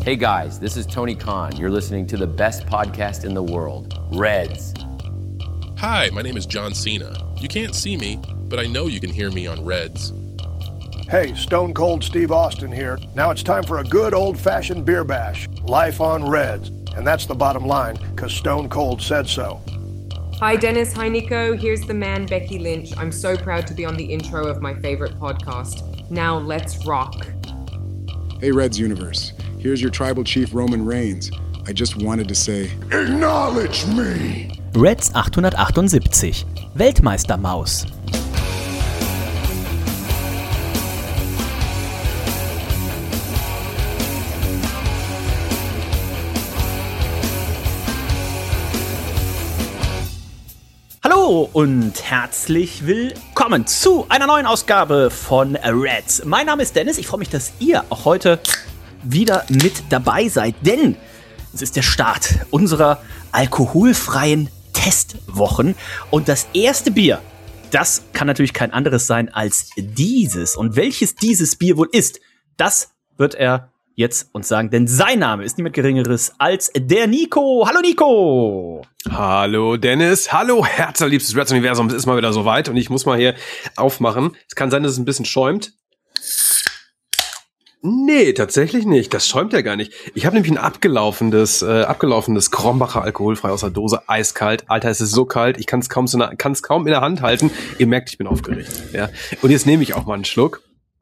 Hey guys, this is Tony Khan. You're listening to the best podcast in the world, Reds. Hi, my name is John Cena. You can't see me, but I know you can hear me on Reds. Hey, Stone Cold Steve Austin here. Now it's time for a good old-fashioned beer bash. Life on Reds. And that's the bottom line, because Stone Cold said so. Hi Dennis, hi Nico, here's the man Becky Lynch. I'm so proud to be on the intro of my favorite podcast. Now let's rock. Hey Reds Universe, here's your tribal chief Roman Reigns. I just wanted to say, Acknowledge me! Reds 878, Weltmeistermaus. Hallo und herzlich willkommen zu einer neuen Ausgabe von Reds. Mein Name ist Dennis, ich freue mich, dass ihr auch heute wieder mit dabei seid, denn es ist der Start unserer alkoholfreien Testwochen und das erste Bier, das kann natürlich kein anderes sein als dieses. Und welches dieses Bier wohl ist, das wird er jetzt uns sagen, denn sein Name ist niemand Geringeres als der Nico. Hallo Nico! Hallo Dennis, hallo herzliebstes Reds-Universum, es ist mal wieder soweit und ich muss mal hier aufmachen. Es kann sein, dass es ein bisschen schäumt. Nee, tatsächlich nicht, das schäumt ja gar nicht. Ich habe nämlich ein abgelaufenes Krombacher alkoholfrei aus der Dose, eiskalt. Alter, es ist so kalt, ich kann es kaum in der Hand halten. Ihr merkt, ich bin aufgeregt. Ja. Und jetzt nehme ich auch mal einen Schluck.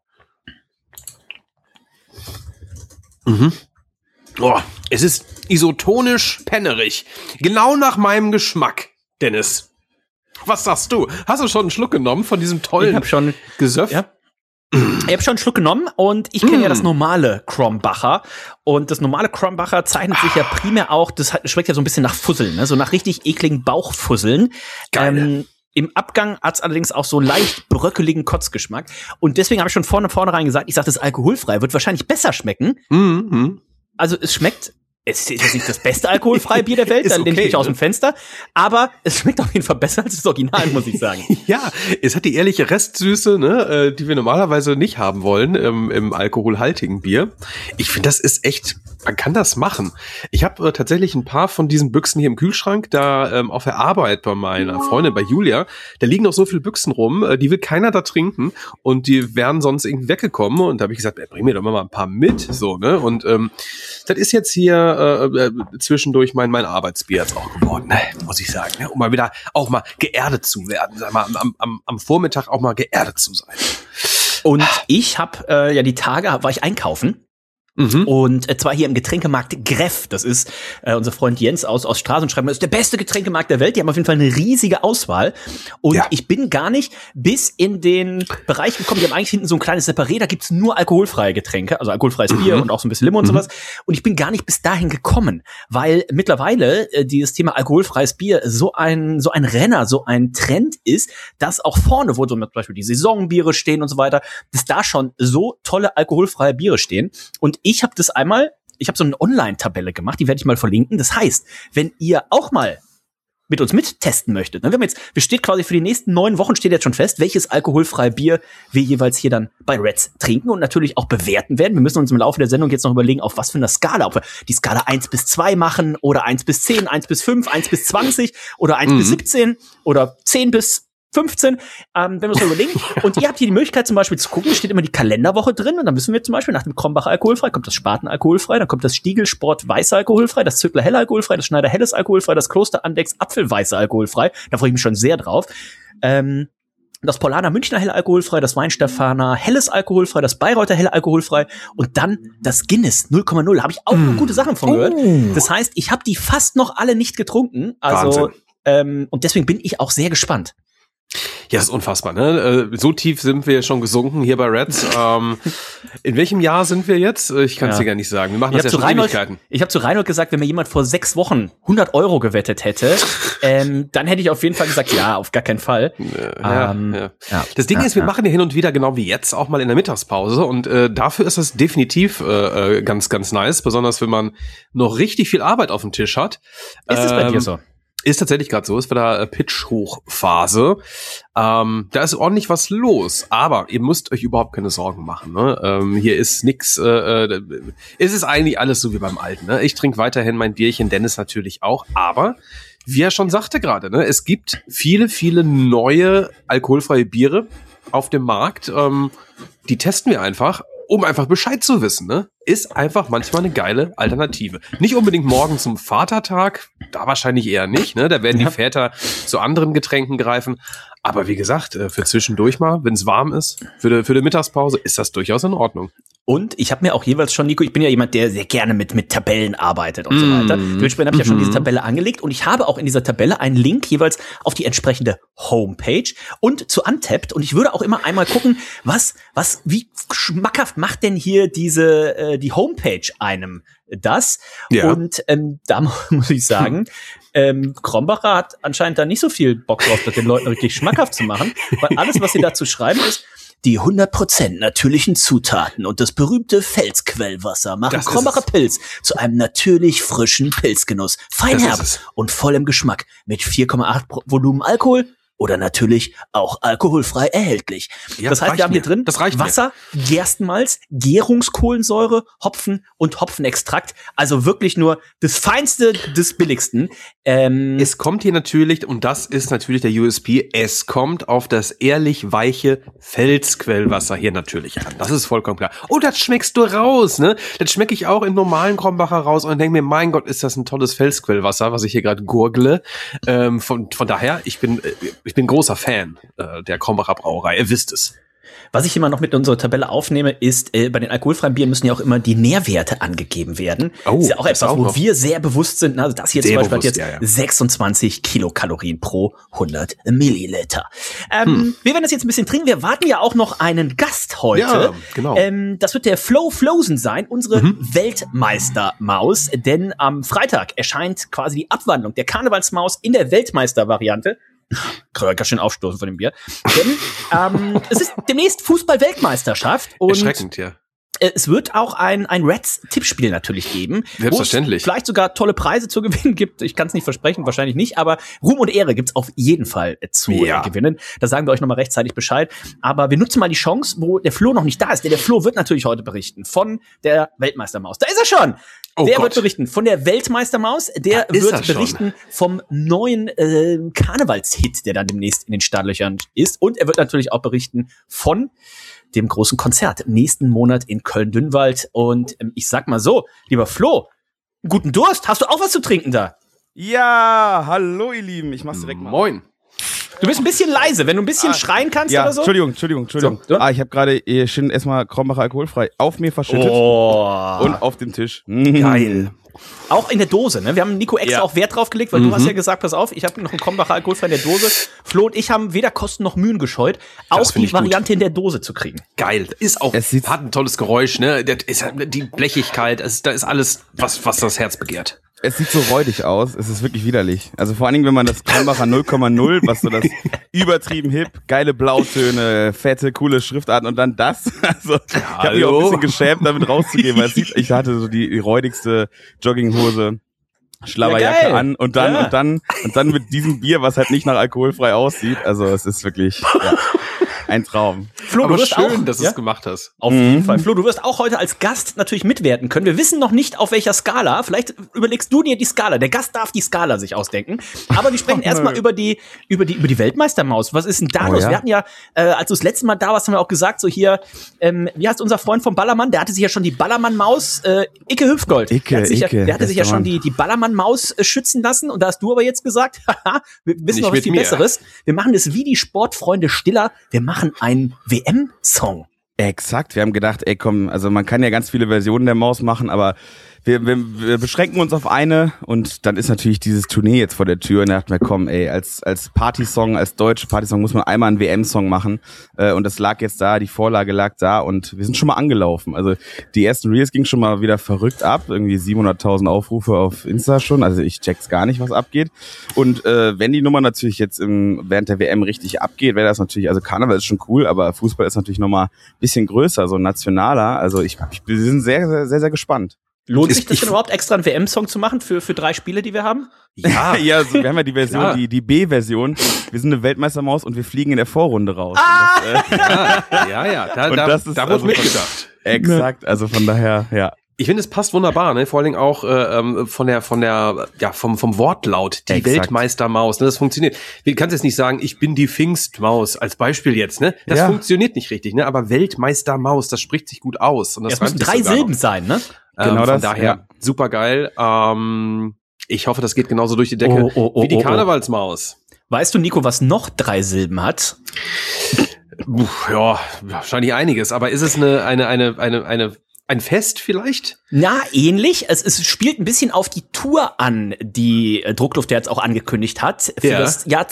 Oh, es ist isotonisch pennerig. Genau nach meinem Geschmack, Dennis. Was sagst du? Hast du schon einen Schluck genommen von diesem tollen Ich habe schon Gesöff? Ja. Ich habe schon einen Schluck genommen und ich kenne ja das normale Krombacher. Und das normale Krombacher zeichnet sich ja primär auch, schmeckt ja so ein bisschen nach Fusseln, ne? So nach richtig ekligen Bauchfusseln. Geil. Im Abgang hat's allerdings auch so leicht bröckeligen Kotzgeschmack. Und deswegen habe ich schon vornherein gesagt, ich sage, das alkoholfrei wird wahrscheinlich besser schmecken. Mhm. Also es schmeckt, es ist jetzt nicht das beste alkoholfreie Bier der Welt, da lehne ich mich aus dem Fenster. Aber es schmeckt auf jeden Fall besser als das Original, muss ich sagen. Ja, es hat die ehrliche Restsüße, ne, die wir normalerweise nicht haben wollen im alkoholhaltigen Bier. Ich finde, das ist echt, man kann das machen. Ich habe tatsächlich ein paar von diesen Büchsen hier im Kühlschrank, da auf der Arbeit bei meiner Freundin, bei Julia, da liegen noch so viele Büchsen rum, die will keiner da trinken und die wären sonst irgendwie weggekommen und da habe ich gesagt, bring mir doch mal ein paar mit, so, ne, und das ist jetzt hier zwischendurch mein Arbeitsbier jetzt auch geworden, ne, muss ich sagen, ne, um mal wieder auch mal geerdet zu werden, sag mal, am Vormittag auch mal geerdet zu sein. Und ich habe die Tage war ich einkaufen. Und zwar hier im Getränkemarkt Greff. Das ist unser Freund Jens aus Straßenschreiben. Das ist der beste Getränkemarkt der Welt. Die haben auf jeden Fall eine riesige Auswahl. Und ich bin gar nicht bis in den Bereich gekommen. Die haben eigentlich hinten so ein kleines Separé. Da gibt's nur alkoholfreie Getränke, also alkoholfreies Bier und auch so ein bisschen Limo und sowas. Und ich bin gar nicht bis dahin gekommen, weil mittlerweile dieses Thema alkoholfreies Bier so ein Renner, so ein Trend ist, dass auch vorne, wo so zum Beispiel die Saisonbiere stehen und so weiter, dass da schon so tolle alkoholfreie Biere stehen. Und ich habe so eine Online-Tabelle gemacht, die werde ich mal verlinken. Das heißt, wenn ihr auch mal mit uns mittesten möchtet, ne, wir steht quasi für die nächsten 9 Wochen steht jetzt schon fest, welches alkoholfreie Bier wir jeweils hier dann bei Reds trinken und natürlich auch bewerten werden. Wir müssen uns im Laufe der Sendung jetzt noch überlegen, auf was für eine Skala, ob wir die Skala 1 bis 2 machen oder 1 bis 10, 1 bis 5, 1 bis 20 oder 1 bis 17 oder 10 bis 15, wenn wir uns mal überlegen. Und ihr habt hier die Möglichkeit zum Beispiel zu gucken, steht immer die Kalenderwoche drin und dann müssen wir zum Beispiel nach dem Krombacher alkoholfrei, kommt das Spaten alkoholfrei, dann kommt das Stiegelsport weiße alkoholfrei, das Zöckler helle alkoholfrei, das Schneider helles alkoholfrei, das Kloster Andex apfelweiße alkoholfrei. Da freue ich mich schon sehr drauf. Das Paulaner Münchner helle alkoholfrei, das Weinstefaner helles alkoholfrei, das Bayreuther helle alkoholfrei und dann das Guinness 0,0. Habe ich auch gute Sachen von gehört. Das heißt, ich habe die fast noch alle nicht getrunken. Also und deswegen bin ich auch sehr gespannt. Ja, das ist unfassbar, ne? So tief sind wir schon gesunken hier bei Reds. In welchem Jahr sind wir jetzt? Ich kann es dir gar nicht sagen. Wir machen das ja schon Ewigkeiten. Ich habe zu Reinhold gesagt, wenn mir jemand vor 6 Wochen 100 € gewettet hätte, dann hätte ich auf jeden Fall gesagt, ja, auf gar keinen Fall. Ja. Das Ding ist, wir machen ja hin und wieder, genau wie jetzt, auch mal in der Mittagspause. Und dafür ist das definitiv ganz, ganz nice. Besonders, wenn man noch richtig viel Arbeit auf dem Tisch hat. Ist es bei dir so? Ist tatsächlich gerade so, ist wieder Pitch-Hochphase. Da ist ordentlich was los, aber ihr müsst euch überhaupt keine Sorgen machen. Ne? Hier ist nix, es ist eigentlich alles so wie beim Alten. Ne? Ich trinke weiterhin mein Bierchen, Dennis natürlich auch, aber wie er schon sagte gerade, ne, es gibt viele, viele neue alkoholfreie Biere auf dem Markt. Die testen wir einfach, um einfach Bescheid zu wissen. Ne? Ist einfach manchmal eine geile Alternative. Nicht unbedingt morgen zum Vatertag, da wahrscheinlich eher nicht. Ne? Da werden die Väter zu anderen Getränken greifen. Aber wie gesagt, für zwischendurch mal, wenn es warm ist, für die Mittagspause, ist das durchaus in Ordnung. Und ich habe mir auch jeweils schon, Nico, ich bin ja jemand, der sehr gerne mit Tabellen arbeitet und so weiter. Dementsprechend habe ich ja schon diese Tabelle angelegt und ich habe auch in dieser Tabelle einen Link jeweils auf die entsprechende Homepage und zu Untapped. Und ich würde auch immer einmal gucken, wie schmackhaft macht denn hier die Homepage einem das? Ja. Und da muss ich sagen, Krombacher hat anscheinend da nicht so viel Bock drauf, das den Leuten richtig schmackhaft zu machen, weil alles, was sie dazu schreiben, ist: Die 100% natürlichen Zutaten und das berühmte Felsquellwasser machen Krombacher Pilz zu einem natürlich frischen Pilzgenuss. Feinherb und vollem Geschmack mit 4,8 Volumen Alkohol oder natürlich auch alkoholfrei erhältlich. Ja, das heißt, wir haben hier drin Wasser, Gerstenmalz, Gärungskohlensäure, Hopfen und Hopfenextrakt. Also wirklich nur das Feinste des Billigsten. Es kommt hier natürlich, und das ist natürlich der USP, es kommt auf das ehrlich weiche Felsquellwasser hier natürlich an. Das ist vollkommen klar. Oh, das schmeckst du raus, ne? Das schmecke ich auch im normalen Krombacher raus und denke mir, mein Gott, ist das ein tolles Felsquellwasser, was ich hier gerade gurgle. Von daher, ich bin großer Fan der Krombacher Brauerei, ihr wisst es. Was ich immer noch mit unserer Tabelle aufnehme, ist, bei den alkoholfreien Bieren müssen ja auch immer die Nährwerte angegeben werden. Oh, ist ja auch etwas, wo wir sehr bewusst sind. Also das hier zum Beispiel hat jetzt 26 Kilokalorien pro 100 Milliliter. Wir werden das jetzt ein bisschen trinken. Wir warten ja auch noch einen Gast heute. Ja, genau. Das wird der Flo Flosen sein, unsere Weltmeistermaus. Denn am Freitag erscheint quasi die Abwandlung der Karnevalsmaus in der Weltmeistervariante. Ganz schön aufstoßen von dem Bier. Denn es ist demnächst Fußball-Weltmeisterschaft. Erschreckend, ja. Es wird auch ein Reds-Tippspiel natürlich geben. Selbstverständlich. Wo es vielleicht sogar tolle Preise zu gewinnen gibt. Ich kann es nicht versprechen, wahrscheinlich nicht. Aber Ruhm und Ehre gibt's auf jeden Fall zu gewinnen. Da sagen wir euch nochmal rechtzeitig Bescheid. Aber wir nutzen mal die Chance, wo der Flo noch nicht da ist. Der Flo wird natürlich heute berichten von der Weltmeistermaus. Da ist er schon! Der wird berichten von der Weltmeistermaus. Der wird berichten vom neuen Karnevalshit, der dann demnächst in den Startlöchern ist. Und er wird natürlich auch berichten von dem großen Konzert nächsten Monat in Köln-Dünnwald. Und ich sag mal so, lieber Flo, guten Durst. Hast du auch was zu trinken da? Ja, hallo ihr Lieben. Ich mach's direkt mal. Moin. Du bist ein bisschen leise, wenn du ein bisschen schreien kannst oder so. Entschuldigung. So, ich habe gerade schön erstmal Krombacher alkoholfrei auf mir verschüttet und auf dem Tisch. Geil. Auch in der Dose, ne? Wir haben Nico extra auch Wert drauf gelegt, weil du hast ja gesagt, pass auf, ich habe noch einen Krombacher alkoholfrei in der Dose. Flo und ich haben weder Kosten noch Mühen gescheut, auch die Variante in der Dose zu kriegen. Geil. Ist auch, hat ein tolles Geräusch, ne? Das ist die Blechigkeit, da ist alles, was das Herz begehrt. Es sieht so räudig aus, es ist wirklich widerlich. Also vor allen Dingen, wenn man das Krombacher 0,0, was so das übertrieben hip, geile Blautöne, fette, coole Schriftarten und dann das. Also ich habe mich auch ein bisschen geschämt, damit rauszugehen, weil ich hatte so die räudigste Jogginghose, Schlabberjacke an und dann mit diesem Bier, was halt nicht nach alkoholfrei aussieht. Also es ist wirklich ein Traum. Flo, aber du wirst schön, dass du es gemacht hast. Auf jeden Fall. Flo, du wirst auch heute als Gast natürlich mitwerten können. Wir wissen noch nicht, auf welcher Skala. Vielleicht überlegst du dir die Skala. Der Gast darf die Skala sich ausdenken. Aber wir sprechen erstmal über die Weltmeistermaus. Was ist denn da los? Wir hatten ja, als du das letzte Mal da warst, haben wir auch gesagt, so hier, wie heißt unser Freund vom Ballermann? Der hatte sich ja schon die Ballermann-Maus, Icke Hüftgold. Der hatte sich ja schon die Ballermann-Maus schützen lassen. Und da hast du aber jetzt gesagt, haha, wir wissen noch was viel Besseres. Wir machen das wie die Sportfreunde Stiller. Wir machen einen WM-Song. Exakt, wir haben gedacht, ey komm, also man kann ja ganz viele Versionen der Maus machen, aber wir beschränken uns auf eine und dann ist natürlich dieses Tournee jetzt vor der Tür und da dachten wir, komm, ey, als Partysong, als deutsche Partysong muss man einmal einen WM-Song machen und das lag jetzt da, die Vorlage lag da und wir sind schon mal angelaufen. Also die ersten Reels gingen schon mal wieder verrückt ab, irgendwie 700.000 Aufrufe auf Insta schon, also ich check's gar nicht, was abgeht. Und wenn die Nummer natürlich jetzt während der WM richtig abgeht, wäre das natürlich, also Karneval ist schon cool, aber Fußball ist natürlich nochmal ein bisschen größer, so nationaler, also wir sind sehr, sehr, sehr, sehr gespannt. Lohnt sich das denn überhaupt, extra einen WM-Song zu machen für 3 Spiele, die wir haben? Ja, ja, also wir haben ja die Version, die B-Version. Wir sind eine Weltmeistermaus und wir fliegen in der Vorrunde raus. Da wurde mitgedacht. Exakt, also von daher, ja. Ich finde, es passt wunderbar, ne? Vor allen Dingen auch vom Wortlaut, die Weltmeistermaus, ne? Das funktioniert. Du kannst jetzt nicht sagen, ich bin die Pfingstmaus als Beispiel jetzt, ne? Das funktioniert nicht richtig, ne? Aber Weltmeistermaus, das spricht sich gut aus. Und das müssen 3 Silben sein, ne? Genau, von daher super geil. Ich hoffe, das geht genauso durch die Decke wie die Karnevalsmaus. Weißt du, Nico, was noch 3 Silben hat? Ja, wahrscheinlich einiges. Aber ist es ein Fest vielleicht? Na, ähnlich. Es spielt ein bisschen auf die Tour an, die Druckluft jetzt auch angekündigt hat für das Jahr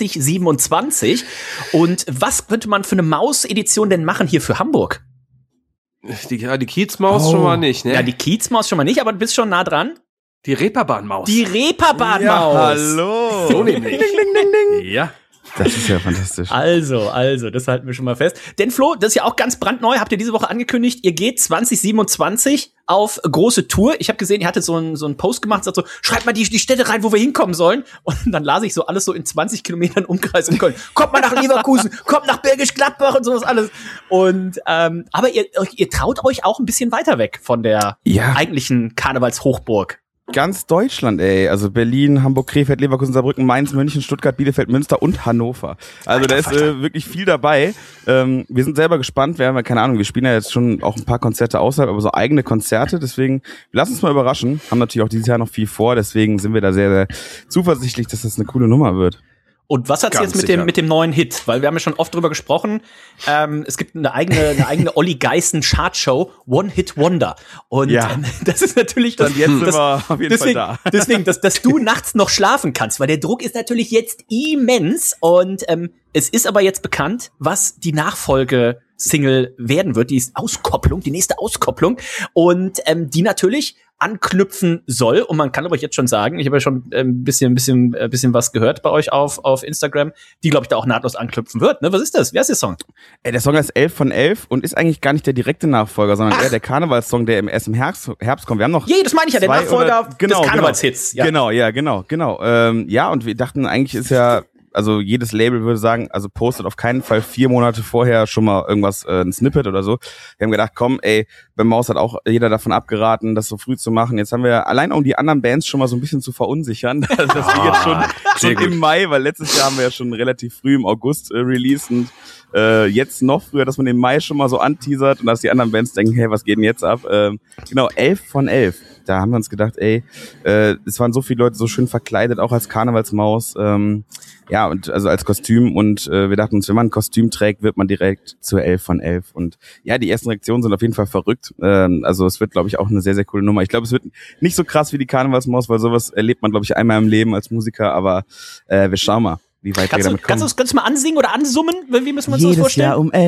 2027. Und was könnte man für eine Maus-Edition denn machen hier für Hamburg? Die Kiezmaus schon mal nicht, ne? Ja, die Kiezmaus schon mal nicht, aber du bist schon nah dran. Die Reeperbahnmaus. Die Reeperbahnmaus. Ja, hallo. So nämlich. Ding, ding, ding, ding. Ja. Das ist ja fantastisch. Also, das halten wir schon mal fest. Denn Flo, das ist ja auch ganz brandneu, habt ihr diese Woche angekündigt, ihr geht 2027 auf große Tour. Ich habe gesehen, ihr hattet so einen Post gemacht, sagt so, schreibt mal die Städte rein, wo wir hinkommen sollen. Und dann las ich so alles so in 20 Kilometern Umkreis in Köln. Kommt mal nach Leverkusen, kommt nach Bergisch Gladbach und sowas alles. Und aber ihr traut euch auch ein bisschen weiter weg von der eigentlichen Karnevalshochburg. Ganz Deutschland, ey. Also Berlin, Hamburg, Krefeld, Leverkusen, Saarbrücken, Mainz, München, Stuttgart, Bielefeld, Münster und Hannover. Also da ist wirklich viel dabei. Wir sind selber gespannt. Wir haben ja keine Ahnung, wir spielen ja jetzt schon auch ein paar Konzerte außerhalb, aber so eigene Konzerte. Deswegen, lass uns mal überraschen. Haben natürlich auch dieses Jahr noch viel vor. Deswegen sind wir da sehr, sehr zuversichtlich, dass das eine coole Nummer wird. Und was hat's jetzt mit dem neuen Hit? Weil wir haben ja schon oft drüber gesprochen. Es gibt eine eigene Olli Geißen Chartshow, One Hit Wonder. Und das ist natürlich das. Jetzt sind wir auf jeden Fall da. Deswegen, dass du nachts noch schlafen kannst, weil der Druck ist natürlich jetzt immens. Und es ist aber jetzt bekannt, was die Nachfolge-Single werden wird, die nächste Auskopplung. Und die natürlich anknüpfen soll. Und man kann aber jetzt schon sagen, ich habe ja schon ein bisschen was gehört bei euch auf Instagram, die, glaube ich, da auch nahtlos anknüpfen wird. Ne? Was ist das? Wer ist der Song? Der Song heißt 11 von 11 und ist eigentlich gar nicht der direkte Nachfolger, sondern eher der Karnevalssong, der erst im Herbst kommt. Wir haben noch das meine ich ja, der Nachfolger des Karnevalshits. Genau. Ja, und wir dachten, eigentlich ist ja, also jedes Label würde sagen, also postet auf keinen Fall 4 Monate vorher schon mal irgendwas, ein Snippet oder so. Wir haben gedacht, komm, ey, beim Maus hat auch jeder davon abgeraten, das so früh zu machen. Jetzt haben wir allein, um die anderen Bands schon mal so ein bisschen zu verunsichern, dass wir jetzt schon im Mai, weil letztes Jahr haben wir ja schon relativ früh im August released und jetzt noch früher, dass man den Mai schon mal so anteasert und dass die anderen Bands denken, hey, was geht denn jetzt ab? Genau, 11 von 11. Da haben wir uns gedacht, ey, es waren so viele Leute so schön verkleidet, auch als Karnevalsmaus, ja, und also als Kostüm und wir dachten uns, wenn man ein Kostüm trägt, wird man direkt zur 11 von 11 und ja, die ersten Reaktionen sind auf jeden Fall verrückt, also es wird, glaube ich, auch eine sehr, sehr coole Nummer. Ich glaube, es wird nicht so krass wie die Karnevalsmaus, weil sowas erlebt man, glaube ich, einmal im Leben als Musiker, aber wir schauen mal, wie weit wir damit kommen. Kannst du mal ansingen oder ansummen? Wie müssen wir uns das vorstellen? Jedes Jahr um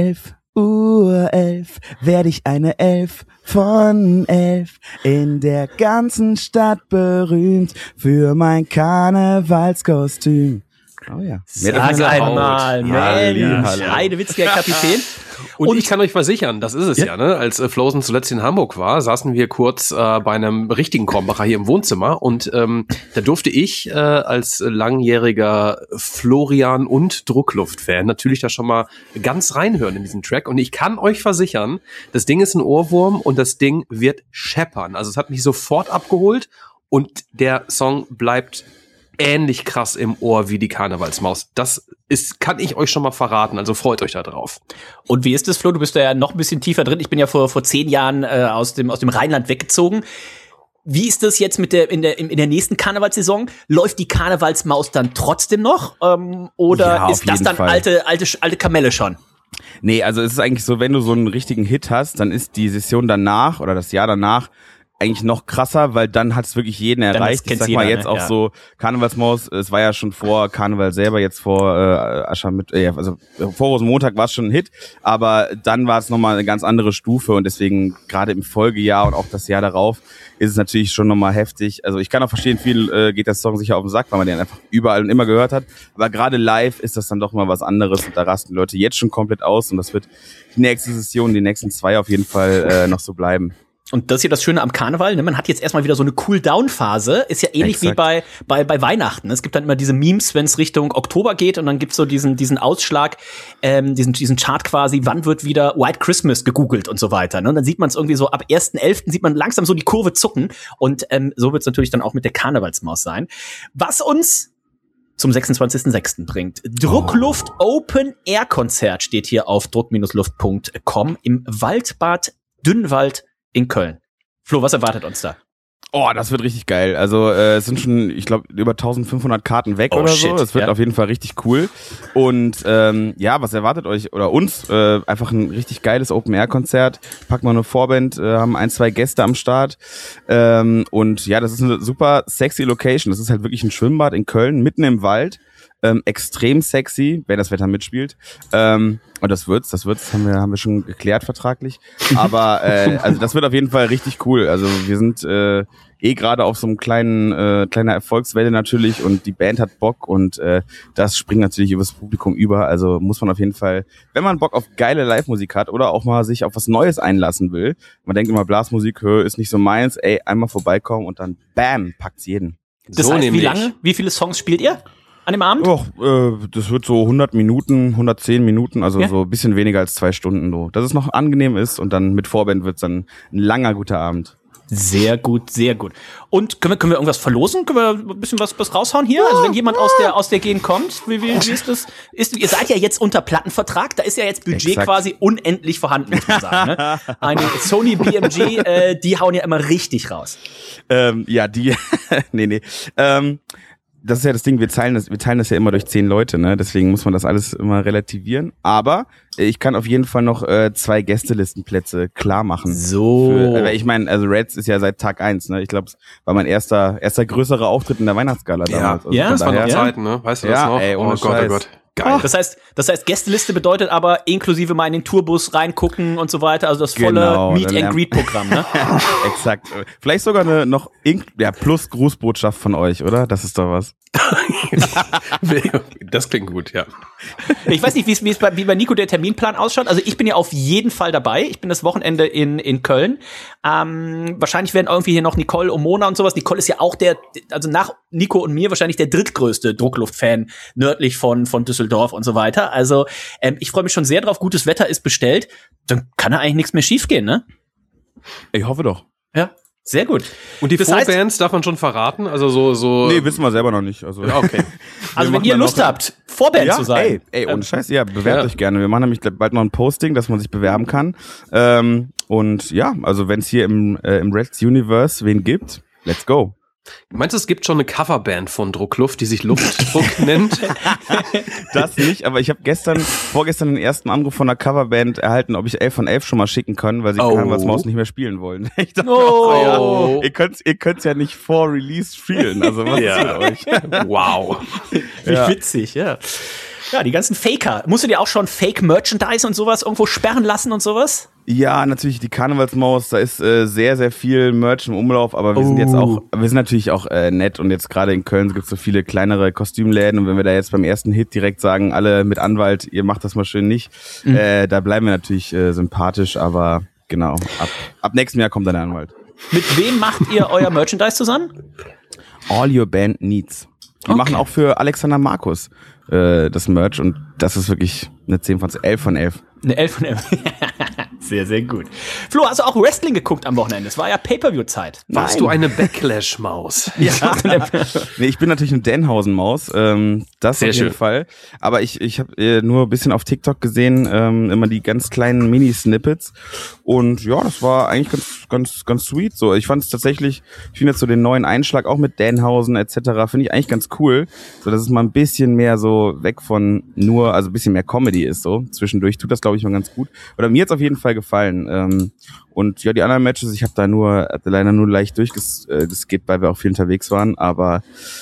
11:11 werde ich eine 11 von 11 in der ganzen Stadt berühmt für mein Karnevalskostüm. Oh ja. Sag einmal, Mensch, heidewitzger Kapitän. Und ich kann euch versichern, das ist es ja, ne? Als Flosen zuletzt in Hamburg war, saßen wir kurz bei einem richtigen Krombacher hier im Wohnzimmer und da durfte ich als langjähriger Florian- und Druckluft-Fan natürlich da schon mal ganz reinhören in diesen Track und ich kann euch versichern, das Ding ist ein Ohrwurm und das Ding wird scheppern. Also es hat mich sofort abgeholt und der Song bleibt ähnlich krass im Ohr wie die Karnevalsmaus. Das kann ich euch schon mal verraten, also freut euch da drauf. Und wie ist das, Flo? Du bist da ja noch ein bisschen tiefer drin. Ich bin ja vor 10 Jahren aus dem Rheinland weggezogen. Wie ist das jetzt in der nächsten Karnevalssaison? Läuft die Karnevalsmaus dann trotzdem noch? Oder ja, ist das dann alte Kamelle schon? Nee, also es ist eigentlich so, wenn du so einen richtigen Hit hast, dann ist die Session danach oder das Jahr danach eigentlich noch krasser, weil dann hat es wirklich jeden erreicht. Ich sag mal jetzt auch so Karnevalsmaus, es war ja schon vor Karneval selber, jetzt vor also vor Rosenmontag war es schon ein Hit, aber dann war es nochmal eine ganz andere Stufe und deswegen gerade im Folgejahr und auch das Jahr darauf ist es natürlich schon nochmal heftig. Also ich kann auch verstehen, viel geht der Song sicher auf den Sack, weil man den einfach überall und immer gehört hat, aber gerade live ist das dann doch mal was anderes und da rasten Leute jetzt schon komplett aus und das wird die nächste Session, die nächsten 2 auf jeden Fall noch so bleiben. Und das ist ja das Schöne am Karneval, ne? Man hat jetzt erstmal wieder so eine Cool-Down-Phase. Ist ja ähnlich wie bei Weihnachten. Es gibt dann immer diese Memes, wenn es Richtung Oktober geht und dann gibt's so diesen Ausschlag, diesen Chart quasi, wann wird wieder White Christmas gegoogelt und so weiter. Ne? Und dann sieht man es irgendwie so, ab 1.11. sieht man langsam so die Kurve zucken. Und so wird es natürlich dann auch mit der Karnevalsmaus sein. Was uns zum 26.06. bringt. Druckluft Open Air Konzert steht hier auf druck-luft.com im Waldbad Dünnwald in Köln. Flo, was erwartet uns da? Oh, das wird richtig geil. Also es sind schon, ich glaube, über 1500 Karten weg oder so. Es wird auf jeden Fall richtig cool. Und was erwartet euch oder uns? Einfach ein richtig geiles Open-Air-Konzert. Packen wir eine Vorband, haben 1-2 Gäste am Start. Und ja, das ist eine super sexy Location. Das ist halt wirklich ein Schwimmbad in Köln, mitten im Wald. Extrem sexy, wenn das Wetter mitspielt. Und das wird's, haben wir schon geklärt vertraglich. Aber also das wird auf jeden Fall richtig cool. Also wir sind gerade auf so einem kleiner Erfolgswelle natürlich und die Band hat Bock und das springt natürlich übers Publikum über. Also muss man auf jeden Fall, wenn man Bock auf geile Live-Musik hat oder auch mal sich auf was Neues einlassen will, man denkt immer, Blasmusik ist nicht so meins, einmal vorbeikommen und dann bam, packt's jeden. Das heißt, wie viele Songs spielt ihr an dem Abend? Das wird so 100 Minuten, 110 Minuten, also so ein bisschen weniger als 2 Stunden so. Dass es noch angenehm ist und dann mit Vorband wird's dann ein langer, guter Abend. Sehr gut, sehr gut. Und können wir irgendwas verlosen? Können wir ein bisschen was raushauen hier? Also wenn jemand aus der Gegend kommt, wie ist das? Ihr seid ja jetzt unter Plattenvertrag, da ist ja jetzt Budget quasi unendlich vorhanden, muss man sagen. Ne? Eine Sony BMG, die hauen ja immer richtig raus. nee. Das ist ja das Ding, wir teilen das ja immer durch 10 Leute, ne? Deswegen muss man das alles immer relativieren. Aber ich kann auf jeden Fall noch 2 Gästelistenplätze klar machen. So. Ich meine, also Reds ist ja seit Tag 1, ne? Ich glaube, es war mein erster größerer Auftritt in der Weihnachtsgala damals. Also das waren noch Zeiten, ne? Weißt du das noch? Ey, oh Gott. Geil. Das heißt, Gästeliste bedeutet aber inklusive mal in den Tourbus reingucken und so weiter, also das volle Meet-and-Greet-Programm, ne? Exakt. Vielleicht sogar plus Grußbotschaft von euch, oder? Das ist doch was. Das klingt gut, ja. Ich weiß nicht, wie bei Nico der Terminplan ausschaut. Also ich bin ja auf jeden Fall dabei. Ich bin das Wochenende in Köln. Wahrscheinlich werden irgendwie hier noch Nicole und Mona und sowas. Nicole ist ja auch also nach Nico und mir wahrscheinlich der drittgrößte Druckluft-Fan nördlich von Düsseldorf und so weiter. Also ich freue mich schon sehr drauf. Gutes Wetter ist bestellt. Dann kann da eigentlich nichts mehr schiefgehen, ne? Ich hoffe doch. Ja. Sehr gut. Und die Vorbands darf man schon verraten? Also so. Nee, wissen wir selber noch nicht. Also, okay. Also wenn ihr Lust habt, Vorband zu sein. Ey, ohne Scheiß, bewerbt euch gerne. Wir machen nämlich bald noch ein Posting, dass man sich bewerben kann. Und ja, also wenn es hier im Reds Universe wen gibt, let's go. Meinst du, es gibt schon eine Coverband von Druckluft, die sich Luftdruck nennt? Das nicht, aber ich habe vorgestern den ersten Anruf von einer Coverband erhalten, ob ich 11 von 11 schon mal schicken kann, weil sie Karnevalsmaus nicht mehr spielen wollen. Ich dachte, ihr könnt's ja nicht vor Release spielen, also was ist mit euch? Wow. Wie witzig, ja. Ja, die ganzen Faker. Musst du dir auch schon Fake-Merchandise und sowas irgendwo sperren lassen und sowas? Ja, natürlich die Karnevalsmaus, da ist sehr, sehr viel Merch im Umlauf, aber wir sind natürlich auch nett und jetzt gerade in Köln gibt es so viele kleinere Kostümläden und wenn wir da jetzt beim ersten Hit direkt sagen, alle mit Anwalt, ihr macht das mal schön nicht, da bleiben wir natürlich sympathisch, aber genau, ab nächstem Jahr kommt dann der Anwalt. Mit wem macht ihr euer Merchandise zusammen? All Your Band Needs. Die machen auch für Alexander Markus das Merch und das ist wirklich eine 10 von 11 von 11. Eine 11 von 11. Sehr, sehr gut. Flo, hast du auch Wrestling geguckt am Wochenende? Es war ja Pay-Per-View-Zeit. Warst du eine Backlash-Maus? Ja. Nee, ich bin natürlich eine Danhausen-Maus. Das sehr auf jeden schön. Fall. Aber ich habe nur ein bisschen auf TikTok gesehen, immer die ganz kleinen Mini-Snippets. Und ja, das war eigentlich ganz sweet. So, ich fand es tatsächlich, ich finde jetzt so den neuen Einschlag auch mit Danhausen etc. finde ich eigentlich ganz cool. So, dass es mal ein bisschen mehr so weg von also ein bisschen mehr Comedy ist so. Zwischendurch tut das, glaube ich, mal ganz gut. Oder mir hat's auf jeden Fall gefallen. Und ja, die anderen Matches, ich habe da leider nur leicht durchgeskippt, weil wir auch viel unterwegs waren. Aber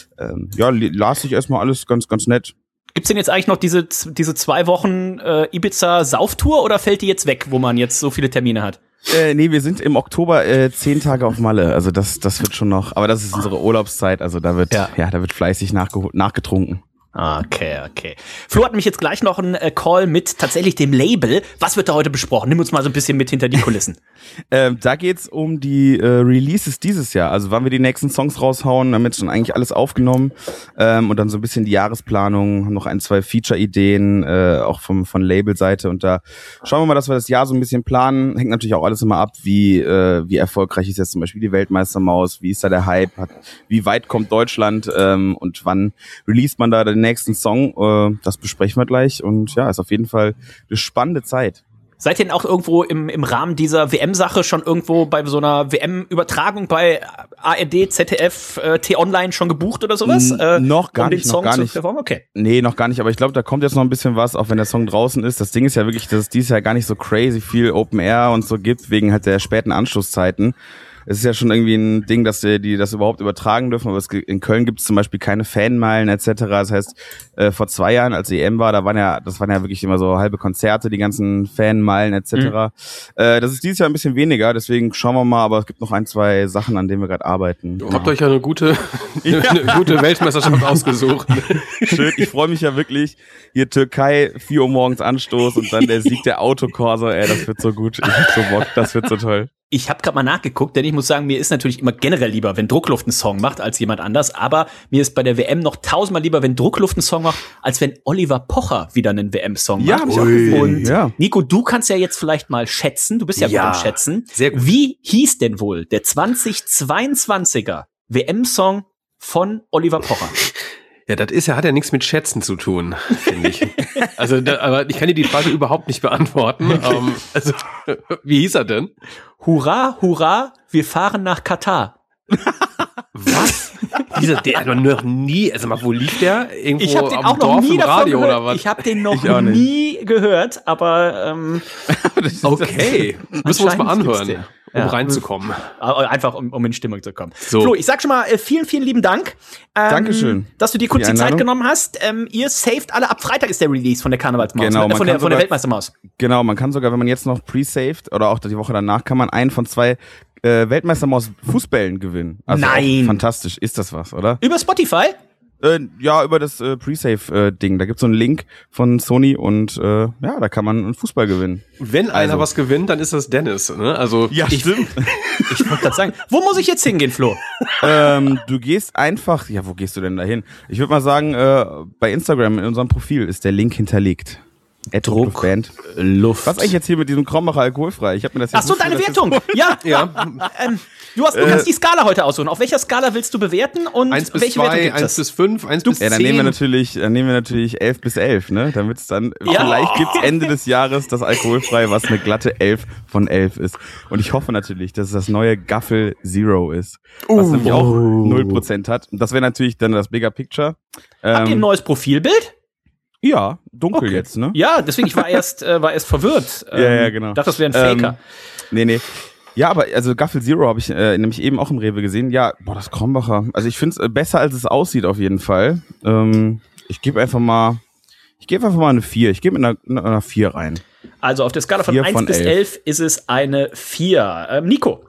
las ich erstmal alles ganz, ganz nett. Gibt's denn jetzt eigentlich noch diese 2 Wochen Ibiza-Sauftour oder fällt die jetzt weg, wo man jetzt so viele Termine hat? Nee, wir sind im Oktober 10 Tage auf Malle. Also das wird schon noch, aber das ist unsere Urlaubszeit, also da wird fleißig nachgetrunken. Okay. Flo hat mich jetzt gleich noch einen Call mit tatsächlich dem Label. Was wird da heute besprochen? Nimm uns mal so ein bisschen mit hinter die Kulissen. Da geht's um die Releases dieses Jahr. Also wann wir die nächsten Songs raushauen, haben jetzt schon eigentlich alles aufgenommen. Und dann so ein bisschen die Jahresplanung, haben noch 1, 2 Feature-Ideen, auch von Labelseite. Und da schauen wir mal, dass wir das Jahr so ein bisschen planen. Hängt natürlich auch alles immer ab, wie erfolgreich ist jetzt zum Beispiel die Weltmeistermaus, wie ist da der Hype, wie weit kommt Deutschland und wann released man da den nächsten Song. Das besprechen wir gleich. Und ja, ist auf jeden Fall eine spannende Zeit. Seid ihr denn auch irgendwo im Rahmen dieser WM-Sache schon irgendwo bei so einer WM-Übertragung bei ARD, ZDF, T-Online schon gebucht oder sowas? Noch gar nicht. Okay. Nee, noch gar nicht. Aber ich glaube, da kommt jetzt noch ein bisschen was, auch wenn der Song draußen ist. Das Ding ist ja wirklich, dass es dieses Jahr gar nicht so crazy viel Open Air und so gibt, wegen halt der späten Anschlusszeiten. Es ist ja schon irgendwie ein Ding, dass die das überhaupt übertragen dürfen, aber in Köln gibt es zum Beispiel keine Fanmeilen etc. Das heißt, vor 2 Jahren, als EM war, das waren ja wirklich immer so halbe Konzerte, die ganzen Fanmeilen etc. Das ist dieses Jahr ein bisschen weniger, deswegen schauen wir mal, aber es gibt noch 1, 2 Sachen, an denen wir gerade arbeiten. Ihr habt euch ja eine gute Weltmeisterschaft ausgesucht. Schön, ich freue mich ja wirklich. Hier Türkei, 4 Uhr morgens Anstoß und dann der Sieg der Autokorso, das wird so gut. Ich hab so Bock, das wird so toll. Ich habe gerade mal nachgeguckt, denn ich muss sagen, mir ist natürlich immer generell lieber, wenn Druckluft einen Song macht, als jemand anders. Aber mir ist bei der WM noch 1000-mal lieber, wenn Druckluft einen Song macht, als wenn Oliver Pocher wieder einen WM-Song macht. Ja, hab ich auch gesehen. Und ja. Nico, du kannst ja jetzt vielleicht mal schätzen, du bist ja gut am Schätzen. Sehr gut. Wie hieß denn wohl der 2022er WM-Song von Oliver Pocher? Ja, hat ja nichts mit Schätzen zu tun, finde ich. Aber ich kann dir die Frage überhaupt nicht beantworten. Wie hieß er denn? Hurra, hurra, wir fahren nach Katar. Was? Der hat man noch nie, also mal, wo lief der? Irgendwo ich habe den am auch Dorf noch nie im Radio gehört. oder was? Ich habe den noch nie gehört, aber okay, müssen wir uns mal anhören, um reinzukommen. Einfach um in Stimmung zu kommen. So. Flo, ich sag schon mal vielen, vielen lieben Dank. Dankeschön. Dass du dir kurz die Zeit genommen hast. Ihr saved alle, ab Freitag ist der Release von der Karnevalsmaus, genau, von der Weltmeistermaus. Genau, man kann sogar, wenn man jetzt noch pre-saved oder auch die Woche danach, kann man einen von 2 Weltmeistermaus Fußbällen gewinnen. Also nein. Fantastisch. Ist das was, oder? Über Spotify? Ja, über das Pre-Save-Ding. Da gibt's so einen Link von Sony und da kann man einen Fußball gewinnen. Wenn einer was gewinnt, dann ist das Dennis, ne? Also ja, stimmt. Ich wollte gerade sagen, wo muss ich jetzt hingehen, Flo? Du gehst einfach, wo gehst du denn da hin? Ich würde mal sagen, bei Instagram in unserem Profil ist der Link hinterlegt. Druckluft. Was eigentlich jetzt hier mit diesem Krombacher alkoholfrei? Ich habe mir das jetzt Ach so, deine Wertung. Ja. Du kannst die Skala heute aussuchen. Auf welcher Skala willst du bewerten und 1 bis welche 2, Wertung gibt 1 es? bis 5, 1 bis 10. Dann nehmen wir natürlich 11 bis 11, ne? Damit es dann vielleicht gibt's Ende des Jahres das alkoholfrei, was eine glatte 11 von 11 ist. Und ich hoffe natürlich, dass es das neue Gaffel Zero ist, was nämlich auch 0% hat. Und das wäre natürlich dann das Bigger Picture. Habt ihr ein neues Profilbild? Ja, dunkel jetzt, ne? Ja, deswegen ich war erst verwirrt. Ja, genau. Dachte, das wäre ein Faker. Nee. Ja, aber also Gaffel Zero habe ich nämlich eben auch im Rewe gesehen. Ja, das Krombacher. Also ich finde es besser, als es aussieht auf jeden Fall. Ich gebe einfach mal eine 4. Ich gebe mit einer 4 rein. Also auf der Skala von 1 bis 11 ist es eine 4. Nico?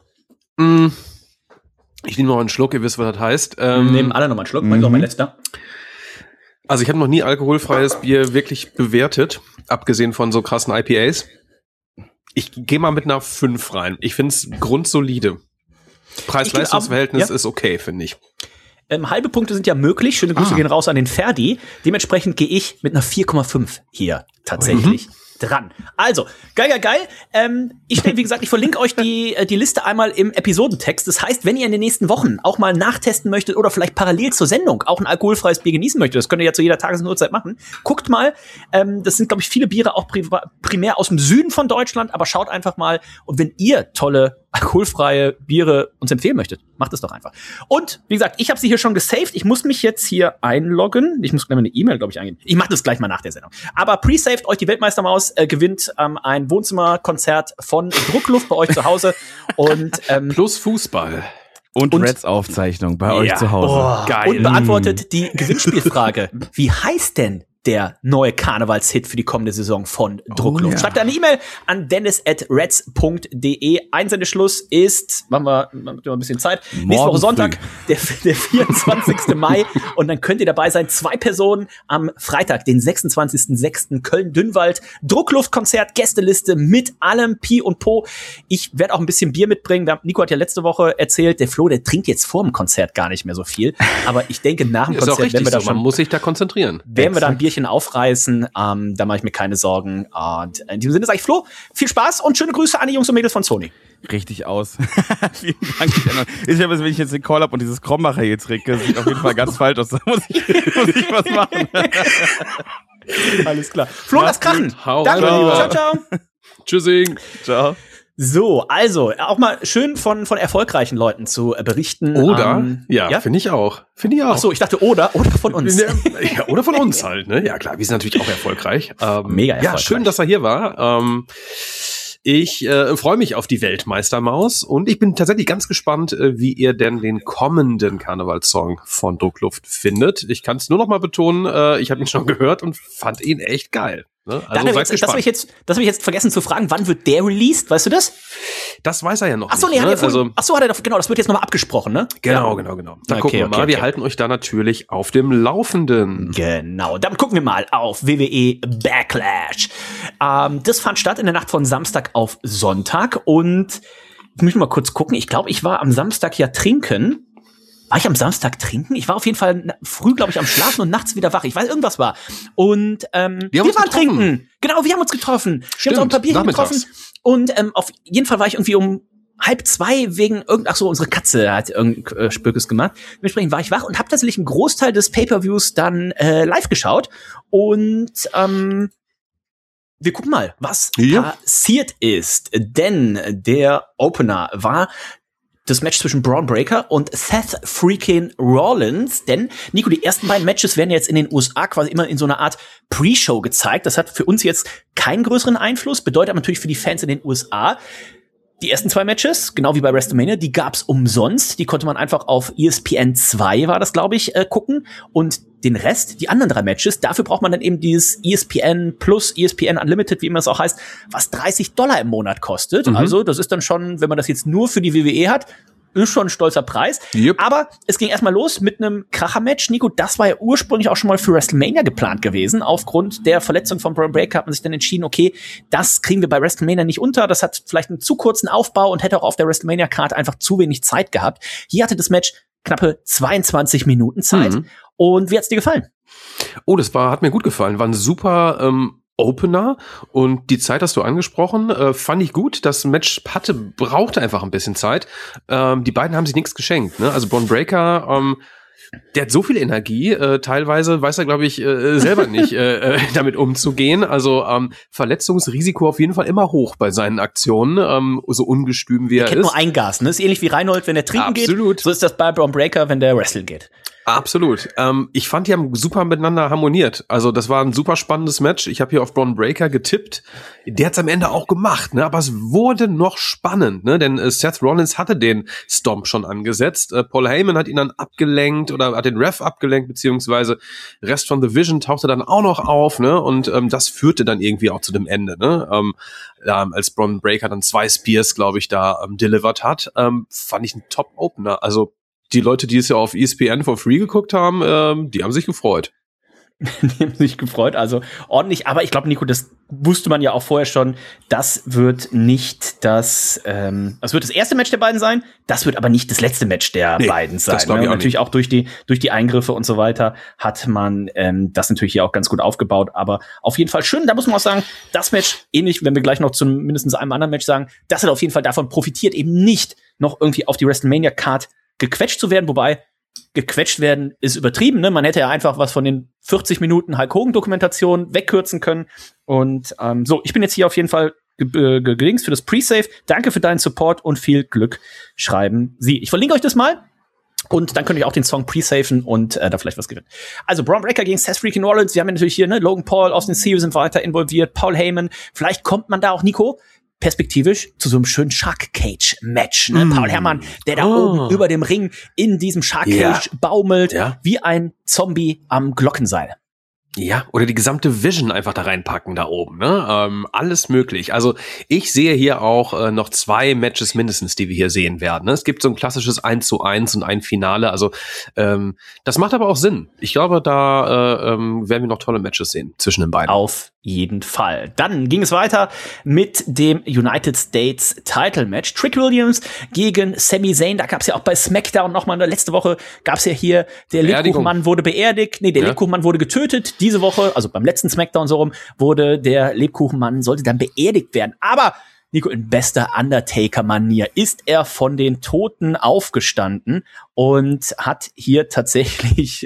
Ich nehme noch einen Schluck, ihr wisst, was das heißt. Nehmen alle noch mal einen Schluck, mein letzter. Also ich habe noch nie alkoholfreies Bier wirklich bewertet, abgesehen von so krassen IPAs. Ich gehe mal mit einer 5 rein. Ich finde es grundsolide. Preis-Leistungs-Verhältnis ist okay, finde ich. Halbe Punkte sind ja möglich. Schöne Grüße gehen raus an den Ferdi. Dementsprechend gehe ich mit einer 4,5 hier tatsächlich dran. Also, geil. Ich verlinke euch die Liste einmal im Episodentext. Das heißt, wenn ihr in den nächsten Wochen auch mal nachtesten möchtet oder vielleicht parallel zur Sendung auch ein alkoholfreies Bier genießen möchtet, das könnt ihr ja zu jeder Tages- und Uhrzeit machen. Guckt mal, das sind, glaube ich, viele Biere auch primär aus dem Süden von Deutschland, aber schaut einfach mal. Und wenn ihr tolle alkoholfreie Biere uns empfehlen möchtet, macht es doch einfach. Und, wie gesagt, ich habe sie hier schon gesaved. Ich muss mich jetzt hier einloggen. Ich muss gleich mal eine E-Mail, glaube ich, eingeben. Ich mache das gleich mal nach der Sendung. Aber pre-saved euch die Weltmeistermaus, gewinnt ein Wohnzimmerkonzert von Druckluft bei euch zu Hause. Und plus Fußball. Und Reds-Aufzeichnung bei euch zu Hause. Geil. Und beantwortet die Gewinnspielfrage. Wie heißt denn der neue Karnevalshit für die kommende Saison von Druckluft. Schreibt eine E-Mail an dennis@reds.de. Einsendeschluss ist, machen wir ein bisschen Zeit, nächste Woche Sonntag, der 24. Mai. Und dann könnt ihr dabei sein. 2 Personen am Freitag, den 26.06. Köln-Dünnwald. Druckluftkonzert, Gästeliste mit allem Pi und Po. Ich werde auch ein bisschen Bier mitbringen. Nico hat ja letzte Woche erzählt, der Flo, der trinkt jetzt vor dem Konzert gar nicht mehr so viel. Aber ich denke, nach dem Konzert, wenn wir da man muss sich da konzentrieren. Werden wir da ein Bierchen aufreißen, da mache ich mir keine Sorgen. Und in diesem Sinne sage ich, Flo, viel Spaß und schöne Grüße an die Jungs und Mädels von Sony. Richtig aus. Vielen Dank. Ich habe, wenn ich jetzt den Call habe und dieses Krombacher hier trinke, sieht auf jeden Fall ganz falsch aus. Da muss ich was machen. Alles klar. Flo, lass krachen. Danke, lieber. Ciao, ciao. Tschüssing. Ciao. So, also, auch mal schön von erfolgreichen Leuten zu berichten. Oder? Ja? Finde ich auch. Ach so, ich dachte oder von uns. Ja, oder von uns halt, ne? Ja, klar, wir sind natürlich auch erfolgreich. Mega erfolgreich. Ja, schön, dass er hier war. Ich freue mich auf die Weltmeistermaus und ich bin tatsächlich ganz gespannt, wie ihr denn den kommenden Karnevalssong von Druckluft findet. Ich kann es nur noch mal betonen, ich habe ihn schon gehört und fand ihn echt geil. Ne? Also das habe ich jetzt vergessen zu fragen, wann wird der released? Weißt du das? Das weiß er ja noch nicht. Nee, hat er hat er doch, genau, das wird jetzt nochmal abgesprochen, ne? Genau. Dann gucken wir mal. Wir halten euch da natürlich auf dem Laufenden. Genau, dann gucken wir mal auf WWE Backlash. Das fand statt in der Nacht von Samstag auf Sonntag und ich muss mal kurz gucken. Ich glaube, ich war am Samstag ja trinken. War ich am Samstag trinken? Ich war auf jeden Fall früh, glaube ich, am Schlafen und nachts wieder wach. Ich weiß, irgendwas war. Und wir waren trinken. Genau, wir haben uns getroffen. Stimmt, wir haben uns auch ein paar Bierchen getroffen. Und auf jeden Fall war ich irgendwie um 1:30 wegen unsere Katze hat Spökes gemacht. Dementsprechend war ich wach und habe tatsächlich einen Großteil des Pay-Per-Views dann live geschaut. Und wir gucken mal, was passiert ist. Denn der Opener war das Match zwischen Braun Breaker und Seth freaking Rollins. Denn, Nico, die ersten beiden Matches werden jetzt in den USA quasi immer in so einer Art Pre-Show gezeigt. Das hat für uns jetzt keinen größeren Einfluss, bedeutet aber natürlich für die Fans in den USA. Die ersten 2 Matches, genau wie bei WrestleMania, die gab's umsonst. Die konnte man einfach auf ESPN 2, war das, glaube ich, gucken. Und den Rest, die anderen 3 Matches, dafür braucht man dann eben dieses ESPN Plus, ESPN Unlimited, wie immer es auch heißt, was $30 im Monat kostet. Also das ist dann schon, wenn man das jetzt nur für die WWE hat, ist schon ein stolzer Preis. Yep. Aber es ging erstmal los mit einem Kracher-Match. Nico, das war ja ursprünglich auch schon mal für WrestleMania geplant gewesen. Aufgrund der Verletzung von Braun Breaker hat man sich dann entschieden, okay, das kriegen wir bei WrestleMania nicht unter. Das hat vielleicht einen zu kurzen Aufbau und hätte auch auf der WrestleMania-Card einfach zu wenig Zeit gehabt. Hier hatte das Match knappe 22 Minuten Zeit. Und wie hat's dir gefallen? Oh, hat mir gut gefallen. War ein super Opener und die Zeit hast du angesprochen, fand ich gut. Das Match brauchte einfach ein bisschen Zeit. Die beiden haben sich nichts geschenkt. Ne? Also Braun Breaker, der hat so viel Energie, teilweise weiß er, glaube ich, selber nicht, damit umzugehen. Also Verletzungsrisiko auf jeden Fall immer hoch bei seinen Aktionen, so ungestüm wie er ist. Er kennt nur ein Gas, ne? Ist ähnlich wie Reinhold, wenn er trinken geht. So ist das bei Braun Breaker, wenn der wresteln geht. Absolut. Ich fand, die haben super miteinander harmoniert. Also das war ein super spannendes Match. Ich habe hier auf Braun Breaker getippt. Der hat's am Ende auch gemacht, ne? Aber es wurde noch spannend, ne? Denn Seth Rollins hatte den Stomp schon angesetzt. Paul Heyman hat ihn dann abgelenkt oder hat den Ref abgelenkt, beziehungsweise Rest von The Vision tauchte dann auch noch auf, ne? Und das führte dann irgendwie auch zu dem Ende, ne? Als Braun Breaker dann 2 Spears, glaube ich, da delivered hat, fand ich ein Top-Opener. Also die Leute, die es ja auf ESPN for free geguckt haben, die haben sich gefreut. Die haben sich gefreut, also ordentlich. Aber ich glaube, Nico, das wusste man ja auch vorher schon. Das wird nicht das wird das erste Match der beiden sein. Das wird aber nicht das letzte Match der beiden sein. Das glaube ich auch natürlich nicht. Auch durch die Eingriffe und so weiter hat man das natürlich hier auch ganz gut aufgebaut. Aber auf jeden Fall schön. Da muss man auch sagen, das Match, ähnlich, wenn wir gleich noch zu mindestens einem anderen Match sagen, das hat auf jeden Fall davon profitiert, eben nicht noch irgendwie auf die WrestleMania-Card gequetscht zu werden, wobei gequetscht werden ist übertrieben, ne? Man hätte ja einfach was von den 40 Minuten Hulk Hogan-Dokumentation wegkürzen können. Und so, ich bin jetzt hier auf jeden Fall gedingst für das Pre-Save. Danke für deinen Support und viel Glück, schreiben Sie. Ich verlinke euch das mal. Und dann könnt ihr auch den Song pre-safen und da vielleicht was gewinnen. Also Braun Breaker gegen Seth freaking Rollins. Wir haben ja natürlich hier, ne, Logan Paul, Austin Theory sind weiter involviert, Paul Heyman. Vielleicht kommt man da auch, Nico, perspektivisch zu so einem schönen Shark Cage Match. Ne? Paul Herrmann, der da oben über dem Ring in diesem Shark Cage baumelt, wie ein Zombie am Glockenseil. Ja, oder die gesamte Vision einfach da reinpacken da oben, ne? Alles möglich. Also ich sehe hier auch noch 2 Matches mindestens, die wir hier sehen werden. Ne? Es gibt so ein klassisches 1:1 und ein Finale. Also das macht aber auch Sinn. Ich glaube, da werden wir noch tolle Matches sehen zwischen den beiden. Auf jeden Fall. Dann ging es weiter mit dem United States Title Match. Trick Williams gegen Sami Zayn. Da gab es ja auch bei SmackDown nochmal, letzte Woche gab es ja hier, der Lebkuchenmann wurde beerdigt. Nee, der Lebkuchenmann wurde getötet. Diese Woche, also beim letzten SmackDown so rum, wurde der Lebkuchenmann, sollte dann beerdigt werden. Aber Nico, in bester Undertaker-Manier ist er von den Toten aufgestanden und hat hier tatsächlich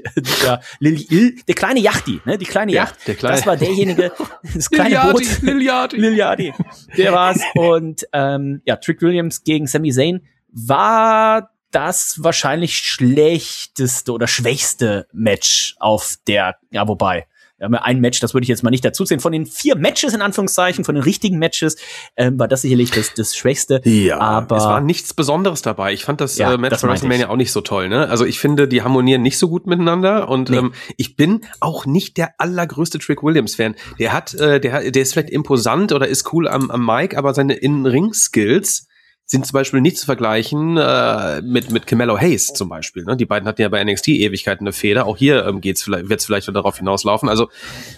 der kleine Yachty, ne, die kleine Yacht, das war derjenige, das kleine Boot. Liliardi. Der war's. Und Trick Williams gegen Sami Zayn war das wahrscheinlich schlechteste oder schwächste Match auf der, wobei, wir haben ja ein Match, das würde ich jetzt mal nicht dazu zählen. Von den 4 Matches, in Anführungszeichen, von den richtigen Matches, war das sicherlich das Schwächste. Ja, aber es war nichts Besonderes dabei. Ich fand das Match von WrestleMania auch nicht so toll, ne? Also ich finde, die harmonieren nicht so gut miteinander und ich bin auch nicht der allergrößte Trick Williams-Fan. Der ist vielleicht imposant oder ist cool am Mic, aber seine In-Ring-Skills sind zum Beispiel nicht zu vergleichen mit Carmelo Hayes zum Beispiel. Ne? Die beiden hatten ja bei NXT Ewigkeiten eine Fehde. Auch hier wird's vielleicht darauf hinauslaufen. Also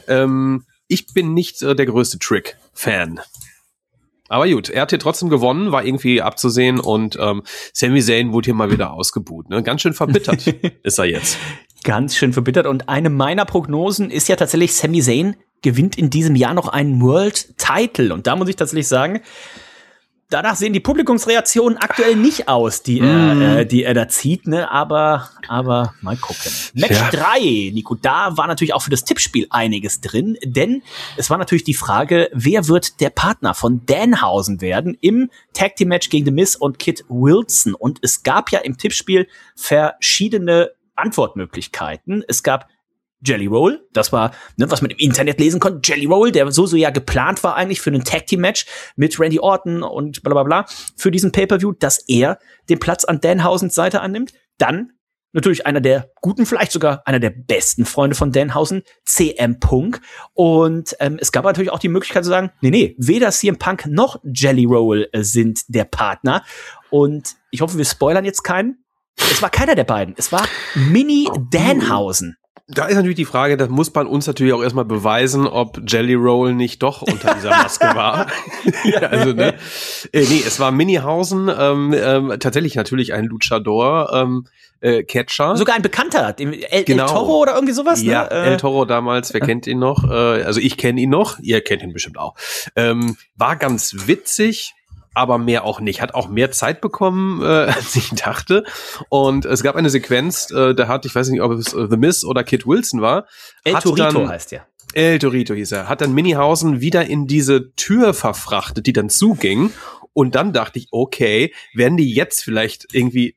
ich bin nicht der größte Trick-Fan. Aber gut, er hat hier trotzdem gewonnen, war irgendwie abzusehen und Sami Zayn wurde hier mal wieder ausgebuht. Ne? Ganz schön verbittert ist er jetzt. Ganz schön verbittert. Und eine meiner Prognosen ist ja tatsächlich, Sami Zayn gewinnt in diesem Jahr noch einen World Title. Und da muss ich tatsächlich sagen, danach sehen die Publikumsreaktionen aktuell nicht aus, die er da zieht, ne? Aber mal gucken. Match 3, Nico, da war natürlich auch für das Tippspiel einiges drin, denn es war natürlich die Frage, wer wird der Partner von Danhausen werden im Tag Team Match gegen The Miz und Kit Wilson. Und es gab ja im Tippspiel verschiedene Antwortmöglichkeiten. Es gab Jelly Roll, das war, ne, was man im Internet lesen konnte. Jelly Roll, der so ja geplant war eigentlich für ein Tag-Team-Match mit Randy Orton und bla bla bla für diesen Pay-Per-View, dass er den Platz an Danhausens Seite annimmt. Dann natürlich einer der guten, vielleicht sogar einer der besten Freunde von Danhausen, CM Punk. Und es gab natürlich auch die Möglichkeit zu sagen, nee, weder CM Punk noch Jelly Roll sind der Partner. Und ich hoffe, wir spoilern jetzt keinen. Es war keiner der beiden. Es war Mini Danhausen. Da ist natürlich die Frage, das muss man uns natürlich auch erstmal beweisen, ob Jelly Roll nicht doch unter dieser Maske war. Also, ne? Nee, es war Minihausen, tatsächlich natürlich ein Luchador, Catcher. Sogar ein Bekannter, El Toro oder irgendwie sowas? Ja, ne? El Toro damals, wer kennt ihn noch? Also ich kenne ihn noch, ihr kennt ihn bestimmt auch. War ganz witzig, aber mehr auch nicht. Hat auch mehr Zeit bekommen, als ich dachte. Und es gab eine Sequenz, da hat, ich weiß nicht, ob es The Miz oder Kit Wilson war. El Torito heißt der. El Torito hieß er. Hat dann Minihausen wieder in diese Tür verfrachtet, die dann zuging. Und dann dachte ich, okay, werden die jetzt vielleicht irgendwie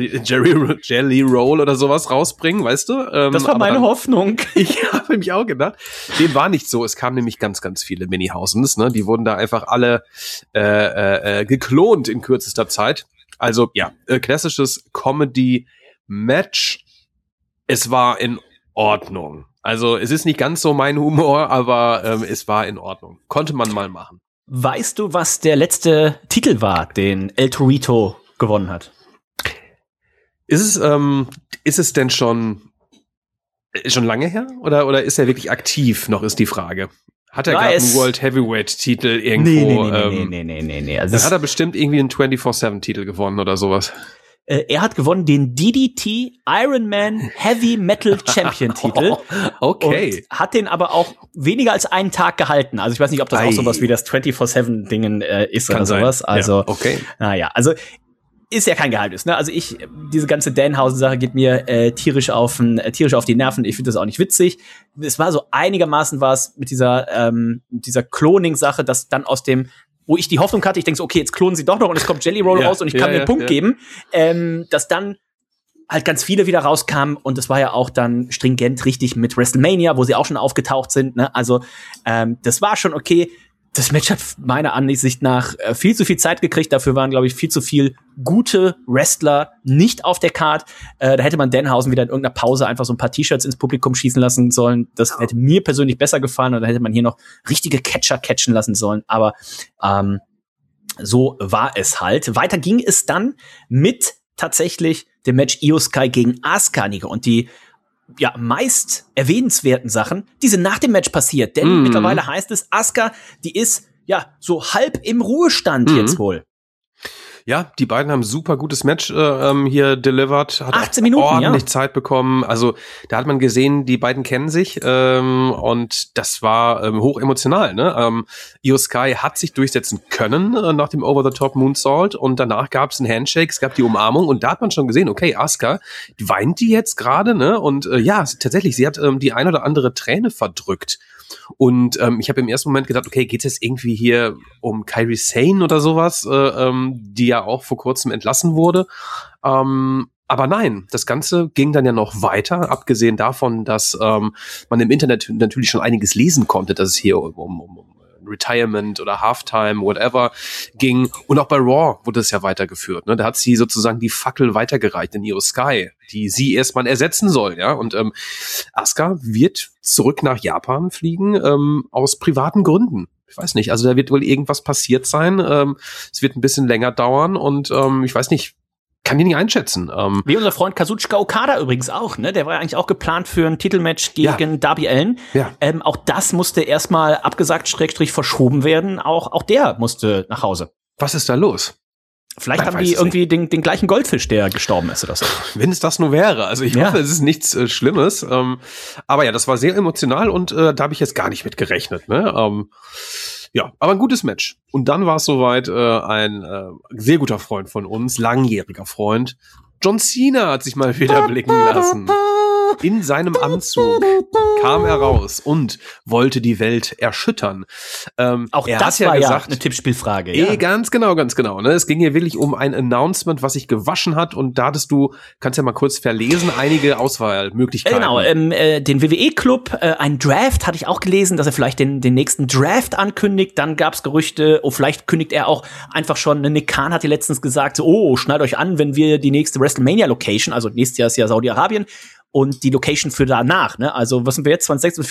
Jelly Roll oder sowas rausbringen, weißt du? Das war meine Hoffnung. Ich habe mich auch gedacht. Dem war nicht so. Es kamen nämlich ganz, ganz viele Minihausens. Ne? Die wurden da einfach alle geklont in kürzester Zeit. Also ja, klassisches Comedy-Match. Es war in Ordnung. Also es ist nicht ganz so mein Humor, aber es war in Ordnung. Konnte man mal machen. Weißt du, was der letzte Titel war, den El Torito gewonnen hat? Ist es denn schon lange her? Oder ist er wirklich aktiv noch, ist die Frage. Hat er gerade einen World Heavyweight-Titel irgendwo? Nee. Also dann hat er bestimmt irgendwie einen 24/7-Titel gewonnen oder sowas. Er hat gewonnen den DDT Iron Man Heavy Metal Champion Titel. Okay. Und hat den aber auch weniger als einen Tag gehalten. Also ich weiß nicht, ob das auch sowas wie das 24/7-Dingen ist kann oder sowas. Sein. Also, ja, okay. Naja, also ist ja kein Geheimnis, ne? Also diese ganze Danhausen-Sache geht mir tierisch auf die Nerven. Ich finde das auch nicht witzig. Es war so einigermaßen was mit dieser Cloning-Sache, dass dann aus dem, wo ich die Hoffnung hatte, ich denke so, okay, jetzt klonen sie doch noch und es kommt Jelly Roll raus und ich kann mir einen Punkt geben, dass dann halt ganz viele wieder rauskamen und das war ja auch dann stringent richtig mit WrestleMania, wo sie auch schon aufgetaucht sind, ne? Also das war schon okay. Das Match hat meiner Ansicht nach viel zu viel Zeit gekriegt. Dafür waren, glaube ich, viel zu viel gute Wrestler nicht auf der Card. Da hätte man Danhausen wieder in irgendeiner Pause einfach so ein paar T-Shirts ins Publikum schießen lassen sollen. Das hätte mir persönlich besser gefallen. Und dann hätte man hier noch richtige Catcher catchen lassen sollen. Aber so war es halt. Weiter ging es dann mit tatsächlich dem Match Io Sky gegen Asuka, Nico. Und die meist erwähnenswerten Sachen, die sind nach dem Match passiert. Denn mittlerweile heißt es, Asuka, die ist so halb im Ruhestand jetzt wohl. Ja, die beiden haben super gutes Match hier delivered. Hat 18 Minuten, ordentlich Zeit bekommen. Also da hat man gesehen, die beiden kennen sich und das war hoch emotional. Ne? Io Sky hat sich durchsetzen können nach dem Over-the-Top Moonsault und danach gab es einen Handshake, es gab die Umarmung und da hat man schon gesehen, okay, Asuka, weint die jetzt gerade, ne? Und tatsächlich, sie hat die ein oder andere Träne verdrückt. Und ich habe im ersten Moment gedacht, okay, geht es jetzt irgendwie hier um Kairi Sane oder sowas, die ja auch vor kurzem entlassen wurde. Aber nein, das Ganze ging dann ja noch weiter, abgesehen davon, dass man im Internet natürlich schon einiges lesen konnte, dass es hier um Retirement oder Halftime, whatever, ging. Und auch bei Raw wurde es ja weitergeführt. Ne? Da hat sie sozusagen die Fackel weitergereicht in Io Sky, die sie erstmal ersetzen soll. Ja? Und Asuka wird zurück nach Japan fliegen, aus privaten Gründen. Ich weiß nicht, also da wird wohl irgendwas passiert sein. Es wird ein bisschen länger dauern und ich weiß nicht, kann die nicht einschätzen. Wie unser Freund Kazuchika Okada übrigens auch, ne? Der war ja eigentlich auch geplant für ein Titelmatch gegen Darby Allin. Ja. Auch das musste erstmal abgesagt, / verschoben werden. Auch der musste nach Hause. Was ist da los? Vielleicht haben die irgendwie den gleichen Goldfisch, der gestorben ist oder so. Wenn es das nur wäre. Also ich hoffe, es ist nichts Schlimmes. Aber ja, das war sehr emotional und da habe ich jetzt gar nicht mit gerechnet. Ne? Ja, aber ein gutes Match. Und dann war es soweit, ein sehr guter Freund von uns, langjähriger Freund, John Cena hat sich mal wieder blicken lassen. In seinem Anzug kam er raus und wollte die Welt erschüttern. Auch das war ja eine Tippspielfrage. Ja, ganz genau. Ne? Es ging hier wirklich um ein Announcement, was sich gewaschen hat. Und da hattest du, kannst ja mal kurz verlesen, einige Auswahlmöglichkeiten. Genau, den WWE-Club, ein Draft hatte ich auch gelesen, dass er vielleicht den nächsten Draft ankündigt. Dann gab es Gerüchte, vielleicht kündigt er auch einfach schon, Nick Khan hat ja letztens gesagt, so, schneidet euch an, wenn wir die nächste WrestleMania-Location, also nächstes Jahr ist ja Saudi-Arabien, und die Location für danach, ne? Also was sind wir jetzt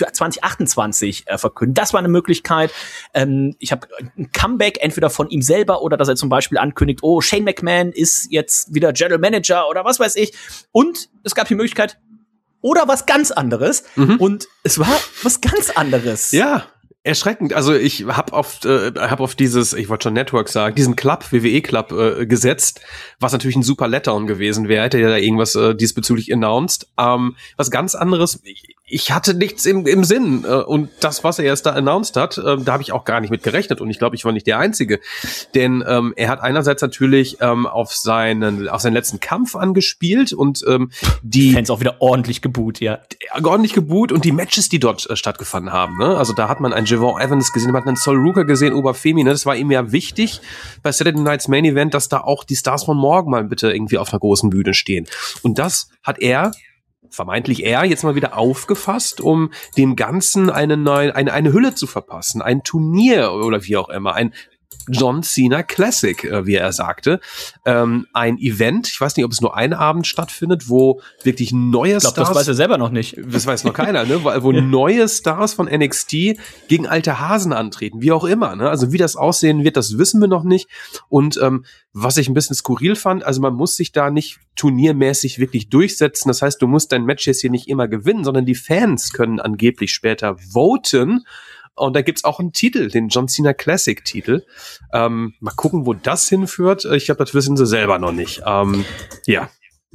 2028 verkünden? Das war eine Möglichkeit. Ich habe ein Comeback entweder von ihm selber oder dass er zum Beispiel ankündigt, Shane McMahon ist jetzt wieder General Manager oder was weiß ich. Und es gab die Möglichkeit oder was ganz anderes. Und es war was ganz anderes. Ja. Erschreckend. Also ich hab auf dieses, ich wollte schon Network sagen, diesen Club, WWE Club gesetzt, was natürlich ein super Letdown gewesen wäre, hätte ja da irgendwas diesbezüglich announced. Was ganz anderes, ich hatte nichts im Sinn und das, was er erst da announced hat, da habe ich auch gar nicht mit gerechnet und ich glaube, ich war nicht der Einzige. Denn er hat einerseits natürlich auf seinen letzten Kampf angespielt und die Fans auch wieder ordentlich geboot, ordentlich geboot und die Matches, die dort stattgefunden haben. Ne? Also da hat man einen Javon Evans gesehen, man hat einen Sol Ruka gesehen, Oberfemi, ne? Das war ihm ja wichtig bei Saturday Night's Main Event, dass da auch die Stars von morgen mal bitte irgendwie auf einer großen Bühne stehen. Und das hat vermeintlich jetzt mal wieder aufgefasst, um dem Ganzen eine Hülle zu verpassen, ein Turnier oder wie auch immer, ein John Cena Classic, wie er sagte. Ein Event, ich weiß nicht, ob es nur einen Abend stattfindet, wo wirklich neue Stars... Das weiß er selber noch nicht. Das weiß noch keiner, ne? Wo neue Stars von NXT gegen alte Hasen antreten, wie auch immer. Ne? Also wie das aussehen wird, das wissen wir noch nicht. Und was ich ein bisschen skurril fand, also man muss sich da nicht turniermäßig wirklich durchsetzen. Das heißt, du musst dein Match jetzt hier nicht immer gewinnen, sondern die Fans können angeblich später voten. Und da gibt's auch einen Titel, den John Cena Classic Titel. Mal gucken, wo das hinführt. Ich glaube, das wissen sie selber noch nicht. Ja.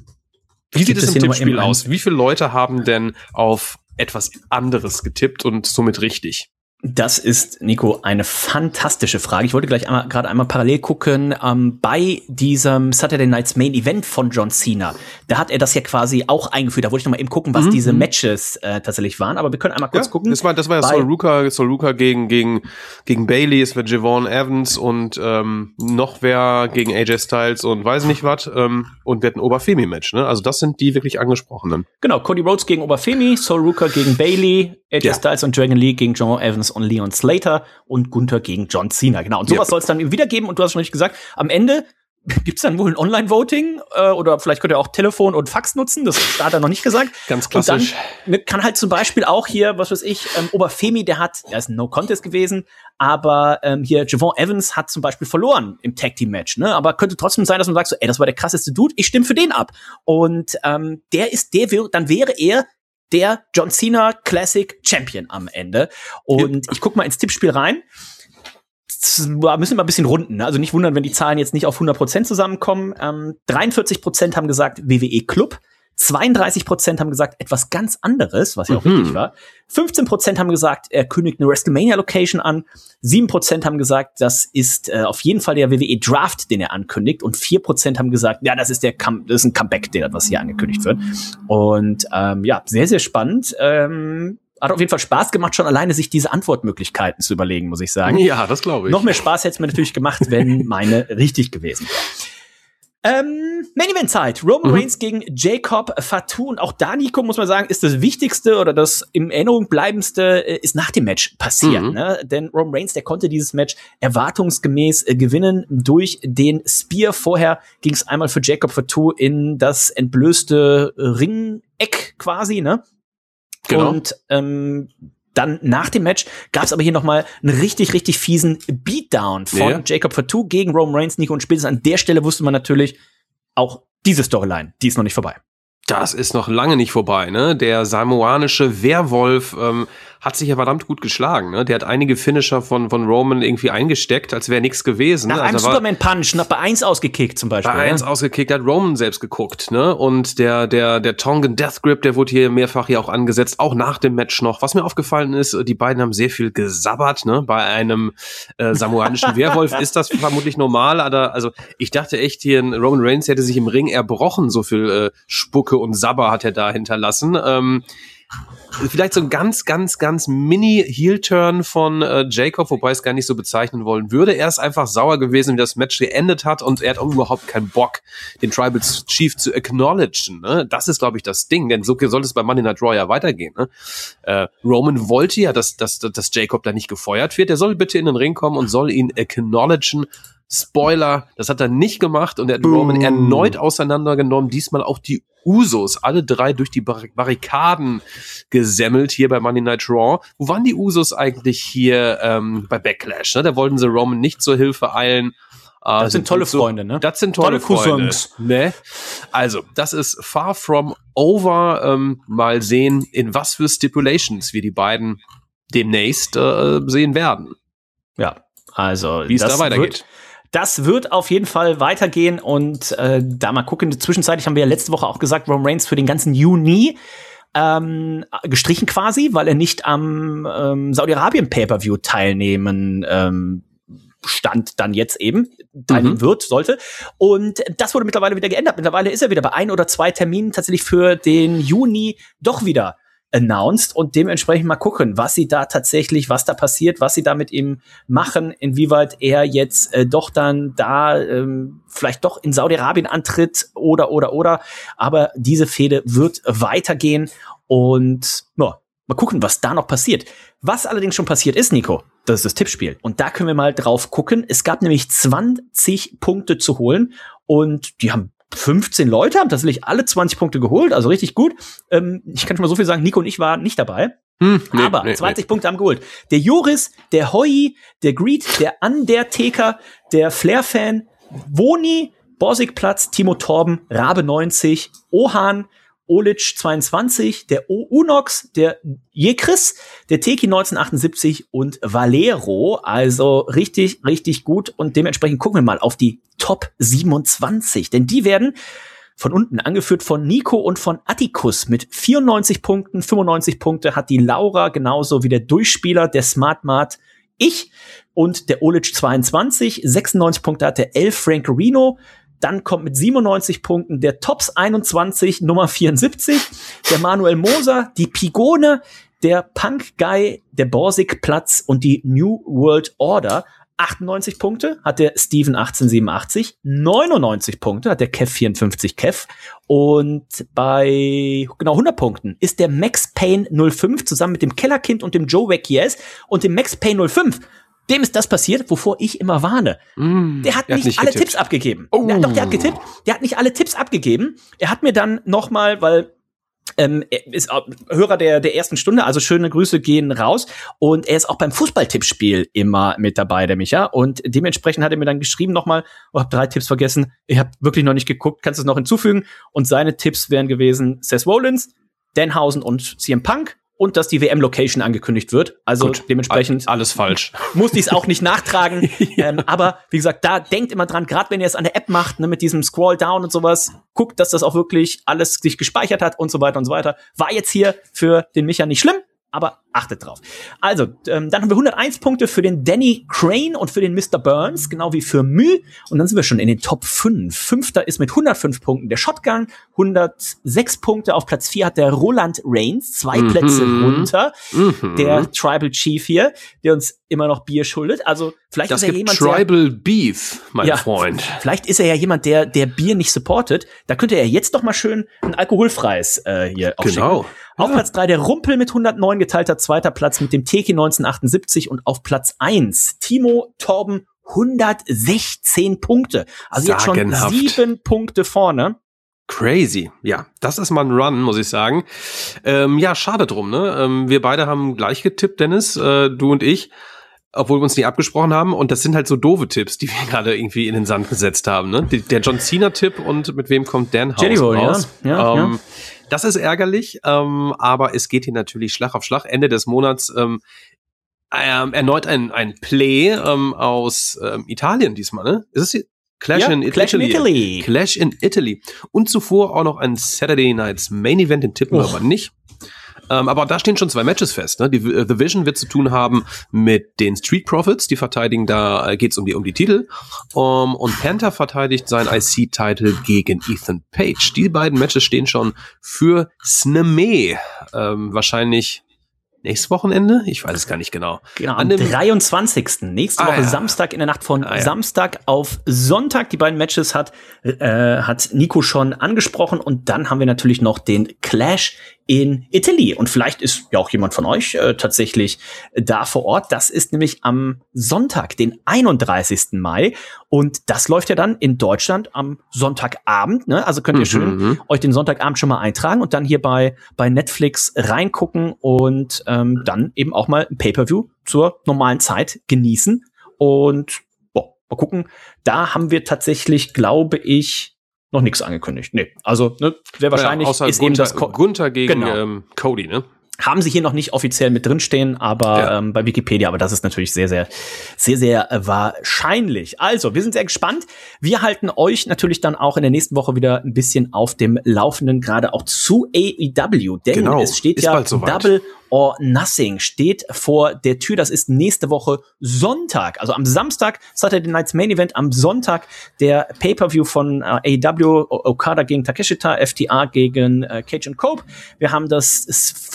Wie sieht es im Tippspiel aus? Wie viele Leute haben denn auf etwas anderes getippt und somit richtig? Das ist, Nico, eine fantastische Frage. Ich wollte gerade einmal parallel gucken. Bei diesem Saturday Night's Main Event von John Cena, da hat er das ja quasi auch eingeführt. Da wollte ich noch mal eben gucken, was diese Matches tatsächlich waren. Aber wir können einmal kurz gucken. Das war ja Sol Ruka gegen Bayley, es wird Javon Evans und noch wer gegen AJ Styles und weiß nicht was. Und wir hatten Oberfemi-Match. Ne? Also das sind die wirklich angesprochenen. Genau, Cody Rhodes gegen Oberfemi, Sol Ruka gegen Bayley, AJ Styles und Dragon Lee gegen Javon Evans und Leon Slater und Gunther gegen John Cena. Genau, und sowas soll es dann wieder geben. Und du hast schon richtig gesagt, am Ende gibt's dann wohl ein Online-Voting oder vielleicht könnt ihr auch Telefon und Fax nutzen, das hat er noch nicht gesagt. Ganz klassisch. Und dann kann halt zum Beispiel auch hier, was weiß ich, Oberfemi, der ist ein No-Contest gewesen, aber hier Javon Evans hat zum Beispiel verloren im Tag-Team-Match, ne? Aber könnte trotzdem sein, dass man sagt so, ey, das war der krasseste Dude, ich stimme für den ab. Und dann wäre er der John Cena Classic Champion am Ende. Und ich guck mal ins Tippspiel rein. Müssen wir ein bisschen runden, ne? Also nicht wundern, wenn die Zahlen jetzt nicht auf 100% zusammenkommen. 43% haben gesagt WWE Club, 32% haben gesagt etwas ganz anderes, was ja auch richtig war. 15% haben gesagt, er kündigt eine WrestleMania-Location an. 7% haben gesagt, das ist auf jeden Fall der WWE Draft, den er ankündigt. Und 4% haben gesagt, ja, das ist ein Comeback, was hier angekündigt wird. Und sehr, sehr spannend. Hat auf jeden Fall Spaß gemacht, schon alleine sich diese Antwortmöglichkeiten zu überlegen, muss ich sagen. Ja, das glaube ich. Noch mehr Spaß hätte es mir natürlich gemacht, wenn meine richtig gewesen wäre. Main Event Zeit. Roman Reigns gegen Jacob Fatu. Und auch da, Nico, muss man sagen, ist das Wichtigste oder das im Erinnerung bleibendste ist nach dem Match passiert. Ne? Denn Roman Reigns, der konnte dieses Match erwartungsgemäß gewinnen durch den Spear. Vorher ging es einmal für Jacob Fatu in das entblößte Ringeck quasi, ne? Genau. Und dann nach dem Match gab es aber hier nochmal einen richtig, richtig fiesen Beatdown von Jacob Fatu gegen Roman Reigns, Nico. Und spätestens an der Stelle wusste man natürlich, auch diese Storyline, die ist noch nicht vorbei. Das ist noch lange nicht vorbei, ne? Der samoanische Werwolf hat sich ja verdammt gut geschlagen, ne? Der hat einige Finisher von Roman irgendwie eingesteckt, als wäre nichts gewesen. Nach einem Superman-Punch, bei 1 ausgekickt zum Beispiel. Bei 1 ausgekickt, hat Roman selbst geguckt, ne? Und der Tongan Death Grip, der wurde hier mehrfach ja auch angesetzt, auch nach dem Match noch. Was mir aufgefallen ist, die beiden haben sehr viel gesabbert, ne? Bei einem samoanischen Werwolf ist das vermutlich normal, aber also ich dachte echt, hier Roman Reigns hätte sich im Ring erbrochen, so viel Spucke und Sabber hat er da hinterlassen. Vielleicht so ein ganz, ganz, ganz Mini-Heel-Turn von Jacob, wobei ich es gar nicht so bezeichnen wollen würde. Er ist einfach sauer gewesen, wie das Match geendet hat und er hat auch überhaupt keinen Bock, den Tribal Chief zu acknowledgen. Ne? Das ist, glaube ich, das Ding, denn so sollte es bei Monday Night Raw ja weitergehen. Ne? Roman wollte ja, dass Jacob da nicht gefeuert wird. Er soll bitte in den Ring kommen und soll ihn acknowledgen. Spoiler, das hat er nicht gemacht und er hat Roman erneut auseinandergenommen, diesmal auch die Usos, alle 3 durch die Barrikaden gesemmelt hier bei Monday Night Raw. Wo waren die Usos eigentlich hier bei Backlash? Ne? Da wollten sie Roman nicht zur Hilfe eilen. Das sind tolle Freunde, ne? Das sind tolle Freunde. Ne? Also, das ist far from over. Mal sehen, in was für Stipulations wir die beiden demnächst sehen werden. Ja, also wie es da weitergeht. Das wird auf jeden Fall weitergehen und da mal gucken. Zwischenzeitlich haben wir ja letzte Woche auch gesagt, Roman Reigns für den ganzen Juni gestrichen quasi, weil er nicht am Saudi-Arabien Pay-Per-View teilnehmen stand dann jetzt eben, teilnehmen sollte. Und das wurde mittlerweile wieder geändert. Mittlerweile ist er wieder bei 1 oder 2 Terminen tatsächlich für den Juni doch wieder announced und dementsprechend mal gucken, was da passiert, was sie da mit ihm machen, inwieweit er jetzt doch dann da vielleicht doch in Saudi-Arabien antritt oder. Aber diese Fehde wird weitergehen und mal gucken, was da noch passiert. Was allerdings schon passiert ist, Nico, das ist das Tippspiel. Und da können wir mal drauf gucken. Es gab nämlich 20 Punkte zu holen und die haben 15 Leute, haben tatsächlich alle 20 Punkte geholt, also richtig gut. Ich kann schon mal so viel sagen, Nico und ich waren nicht dabei. Aber 20 Punkte haben geholt. Der Joris, der Hoi, der Greed, der Undertaker, der Flair-Fan, Woni, Borsigplatz, Timo Torben, Rabe 90, Ohan, Olic 22, der Unox, der Jekris, der Teki 1978 und Valero. Also richtig, richtig gut. Und dementsprechend gucken wir mal auf die Top 27. Denn die werden von unten angeführt von Nico und von Atticus mit 94 Punkten. 95 Punkte hat die Laura, genauso wie der Durchspieler, der Smart Mart, ich und der Olic 22. 96 Punkte hat der El Frankerino. Dann kommt mit 97 Punkten der Tops 21, Nummer 74, der Manuel Moser, die Pigone, der Punk Guy, der Borsigplatz und die New World Order. 98 Punkte hat der Steven 1887, 99 Punkte hat der Kev 54 Kev und bei genau 100 Punkten ist der Max Payne 05 zusammen mit dem Kellerkind und dem Joe Weckies und dem Max Payne 05. Dem ist das passiert, wovor ich immer warne. Der hat nicht alle Tipps abgegeben. Oh. Ja, doch, der hat getippt. Der hat nicht alle Tipps abgegeben. Er hat mir dann nochmal, weil er ist Hörer der ersten Stunde, also schöne Grüße gehen raus. Und er ist auch beim Fußballtippspiel immer mit dabei, der Micha. Und dementsprechend hat er mir dann geschrieben nochmal, hab 3 Tipps vergessen. Ich habe wirklich noch nicht geguckt, kannst du es noch hinzufügen? Und seine Tipps wären gewesen Seth Rollins, Danhausen und CM Punk. Und dass die WM-Location angekündigt wird. Also gut, dementsprechend alles falsch. Musste ich es auch nicht nachtragen. Ja. Aber wie gesagt, da denkt immer dran, gerade wenn ihr es an der App macht, ne, mit diesem Scroll-Down und sowas, guckt, dass das auch wirklich alles sich gespeichert hat und so weiter und so weiter. War jetzt hier für den Micha nicht schlimm, aber achtet drauf. Also, dann haben wir 101 Punkte für den Danny Crane und für den Mr. Burns, genau wie für Mü. Und dann sind wir schon in den Top 5. Fünfter ist mit 105 Punkten der Shotgun, 106 Punkte. Auf Platz 4 hat der Roland Reigns, 2 Plätze runter. Der Tribal Chief hier, der uns immer noch Bier schuldet. Also, vielleicht das ist er gibt jemand, Tribal Beef, mein Freund. Vielleicht ist er ja jemand, der Bier nicht supportet. Da könnte er jetzt doch mal schön ein alkoholfreies hier aufschicken. Genau. Auf Platz 3 der Rumpel mit 109 geteilter zweiter Platz mit dem Teki 1978 und auf Platz 1 Timo Torben 116 Punkte. Also jetzt schon 7 Punkte vorne. Crazy. Ja, das ist mal ein Run, muss ich sagen. Ja, schade drum, ne? Wir beide haben gleich getippt, Dennis, du und ich, obwohl wir uns nicht abgesprochen haben. Und das sind halt so doofe Tipps, die wir gerade irgendwie in den Sand gesetzt haben, ne? Der John Cena-Tipp und mit wem kommt Danhausen raus? Ja. Das ist ärgerlich, aber es geht hier natürlich Schlag auf Schlag. Ende des Monats erneut ein Play aus Italien diesmal, ne? Ist es hier? Clash in Italy. Clash in Italy. Und zuvor auch noch ein Saturday Nights Main Event, den tippen wir aber nicht. Aber da stehen schon 2 Matches fest. Ne? The Vision wird zu tun haben mit den Street Profits, die verteidigen, da geht's um die Titel. Und Panther verteidigt sein IC-Title gegen Ethan Page. Die beiden Matches stehen schon für Sneme. Wahrscheinlich nächstes Wochenende? Ich weiß es gar nicht genau. Genau, am 23. Nächste Woche Samstag, in der Nacht von Samstag auf Sonntag. Die beiden Matches hat Nico schon angesprochen. Und dann haben wir natürlich noch den Clash in Italy. Und vielleicht ist ja auch jemand von euch tatsächlich da vor Ort. Das ist nämlich am Sonntag, den 31. Mai. Und das läuft ja dann in Deutschland am Sonntagabend. Ne? Also könnt ihr schön euch den Sonntagabend schon mal eintragen und dann hier bei Netflix reingucken und dann eben auch mal ein Pay-Per-View zur normalen Zeit genießen. Und mal gucken. Da haben wir tatsächlich, glaube ich, noch nichts angekündigt. Nee, also sehr wahrscheinlich außer ist Gunther, eben das Gunther gegen Cody, ne? Haben sie hier noch nicht offiziell mit drinstehen, aber bei Wikipedia, aber das ist natürlich sehr, sehr, sehr, sehr wahrscheinlich. Also, wir sind sehr gespannt. Wir halten euch natürlich dann auch in der nächsten Woche wieder ein bisschen auf dem Laufenden, gerade auch zu AEW, denn es steht ja Double or Nothing steht vor der Tür. Das ist nächste Woche Sonntag. Also am Samstag Saturday Night's Main Event, am Sonntag der Pay-Per-View von AEW, Okada gegen Takeshita, FTR gegen Cage and Cope. Wir haben das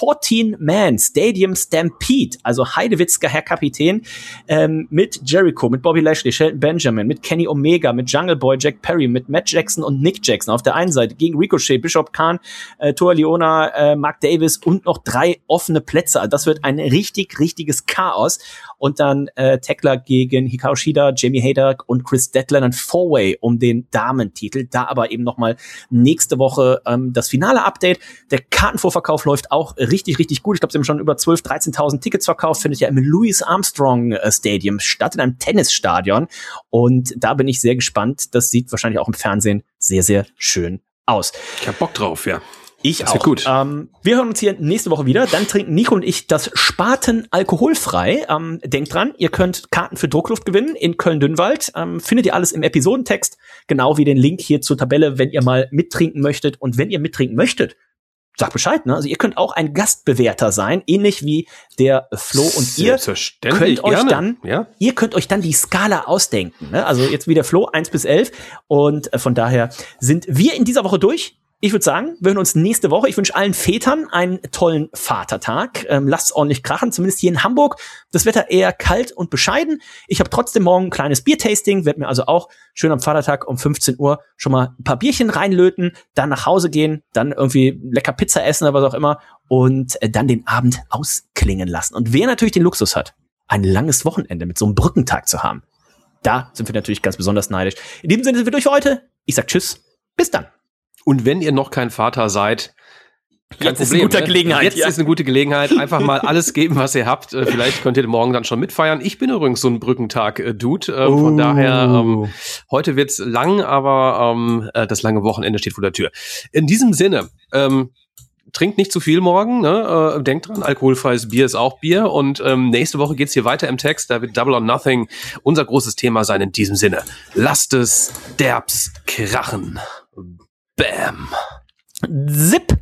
14-Man Stadium Stampede, also Heidewitzka, Herr Kapitän, mit Jericho, mit Bobby Lashley, Shelton Benjamin, mit Kenny Omega, mit Jungle Boy, Jack Perry, mit Matt Jackson und Nick Jackson auf der einen Seite gegen Ricochet, Bishop Khan, Toa Liona, Mark Davis und noch 3 offene Plätze. Also das wird ein richtiges Chaos. Und dann Tekla gegen Hikaru Shida, Jamie Hayter und Chris Dettler, ein 4-Way um den Damentitel. Da aber eben nochmal nächste Woche das finale Update. Der Kartenvorverkauf läuft auch richtig gut. Ich glaube, sie haben schon über 12.000, 13.000 Tickets verkauft. Findet ja im Louis Armstrong Stadium statt, in einem Tennisstadion. Und da bin ich sehr gespannt. Das sieht wahrscheinlich auch im Fernsehen sehr, sehr schön aus. Ich hab Bock drauf, ja. Ich auch. Gut. Wir hören uns hier nächste Woche wieder. Dann trinken Nico und ich das Spaten alkoholfrei. Denkt dran, ihr könnt Karten für Druckluft gewinnen in Köln-Dünnwald. Findet ihr alles im Episodentext. Genau wie den Link hier zur Tabelle, wenn ihr mal mittrinken möchtet. Und wenn ihr mittrinken möchtet, sagt Bescheid, ne? Also ihr könnt auch ein Gastbewerter sein, ähnlich wie der Flo und ihr könnt euch dann, ihr könnt euch dann die Skala ausdenken, ne? Also jetzt wie der Flo 1 bis 11 und von daher sind wir in dieser Woche durch. Ich würde sagen, wir hören uns nächste Woche. Ich wünsche allen Vätern einen tollen Vatertag. Lasst es ordentlich krachen, zumindest hier in Hamburg. Das Wetter eher kalt und bescheiden. Ich habe trotzdem morgen ein kleines Biertasting, werde mir also auch schön am Vatertag um 15 Uhr schon mal ein paar Bierchen reinlöten, dann nach Hause gehen, dann irgendwie lecker Pizza essen oder was auch immer und dann den Abend ausklingen lassen. Und wer natürlich den Luxus hat, ein langes Wochenende mit so einem Brückentag zu haben, da sind wir natürlich ganz besonders neidisch. In diesem Sinne sind wir durch für heute. Ich sag Tschüss, bis dann. Und wenn ihr noch kein Vater seid, jetzt ist eine gute Gelegenheit. Jetzt ist eine gute Gelegenheit. Einfach mal alles geben, was ihr habt. Vielleicht könnt ihr morgen dann schon mitfeiern. Ich bin übrigens so ein Brückentag-Dude. Von daher, heute wird's lang, aber das lange Wochenende steht vor der Tür. In diesem Sinne, trinkt nicht zu viel morgen. Ne? Denkt dran, alkoholfreies Bier ist auch Bier. Und nächste Woche geht's hier weiter im Text. Da wird Double or Nothing unser großes Thema sein. In diesem Sinne, lasst es derbs krachen. Bam. Zip.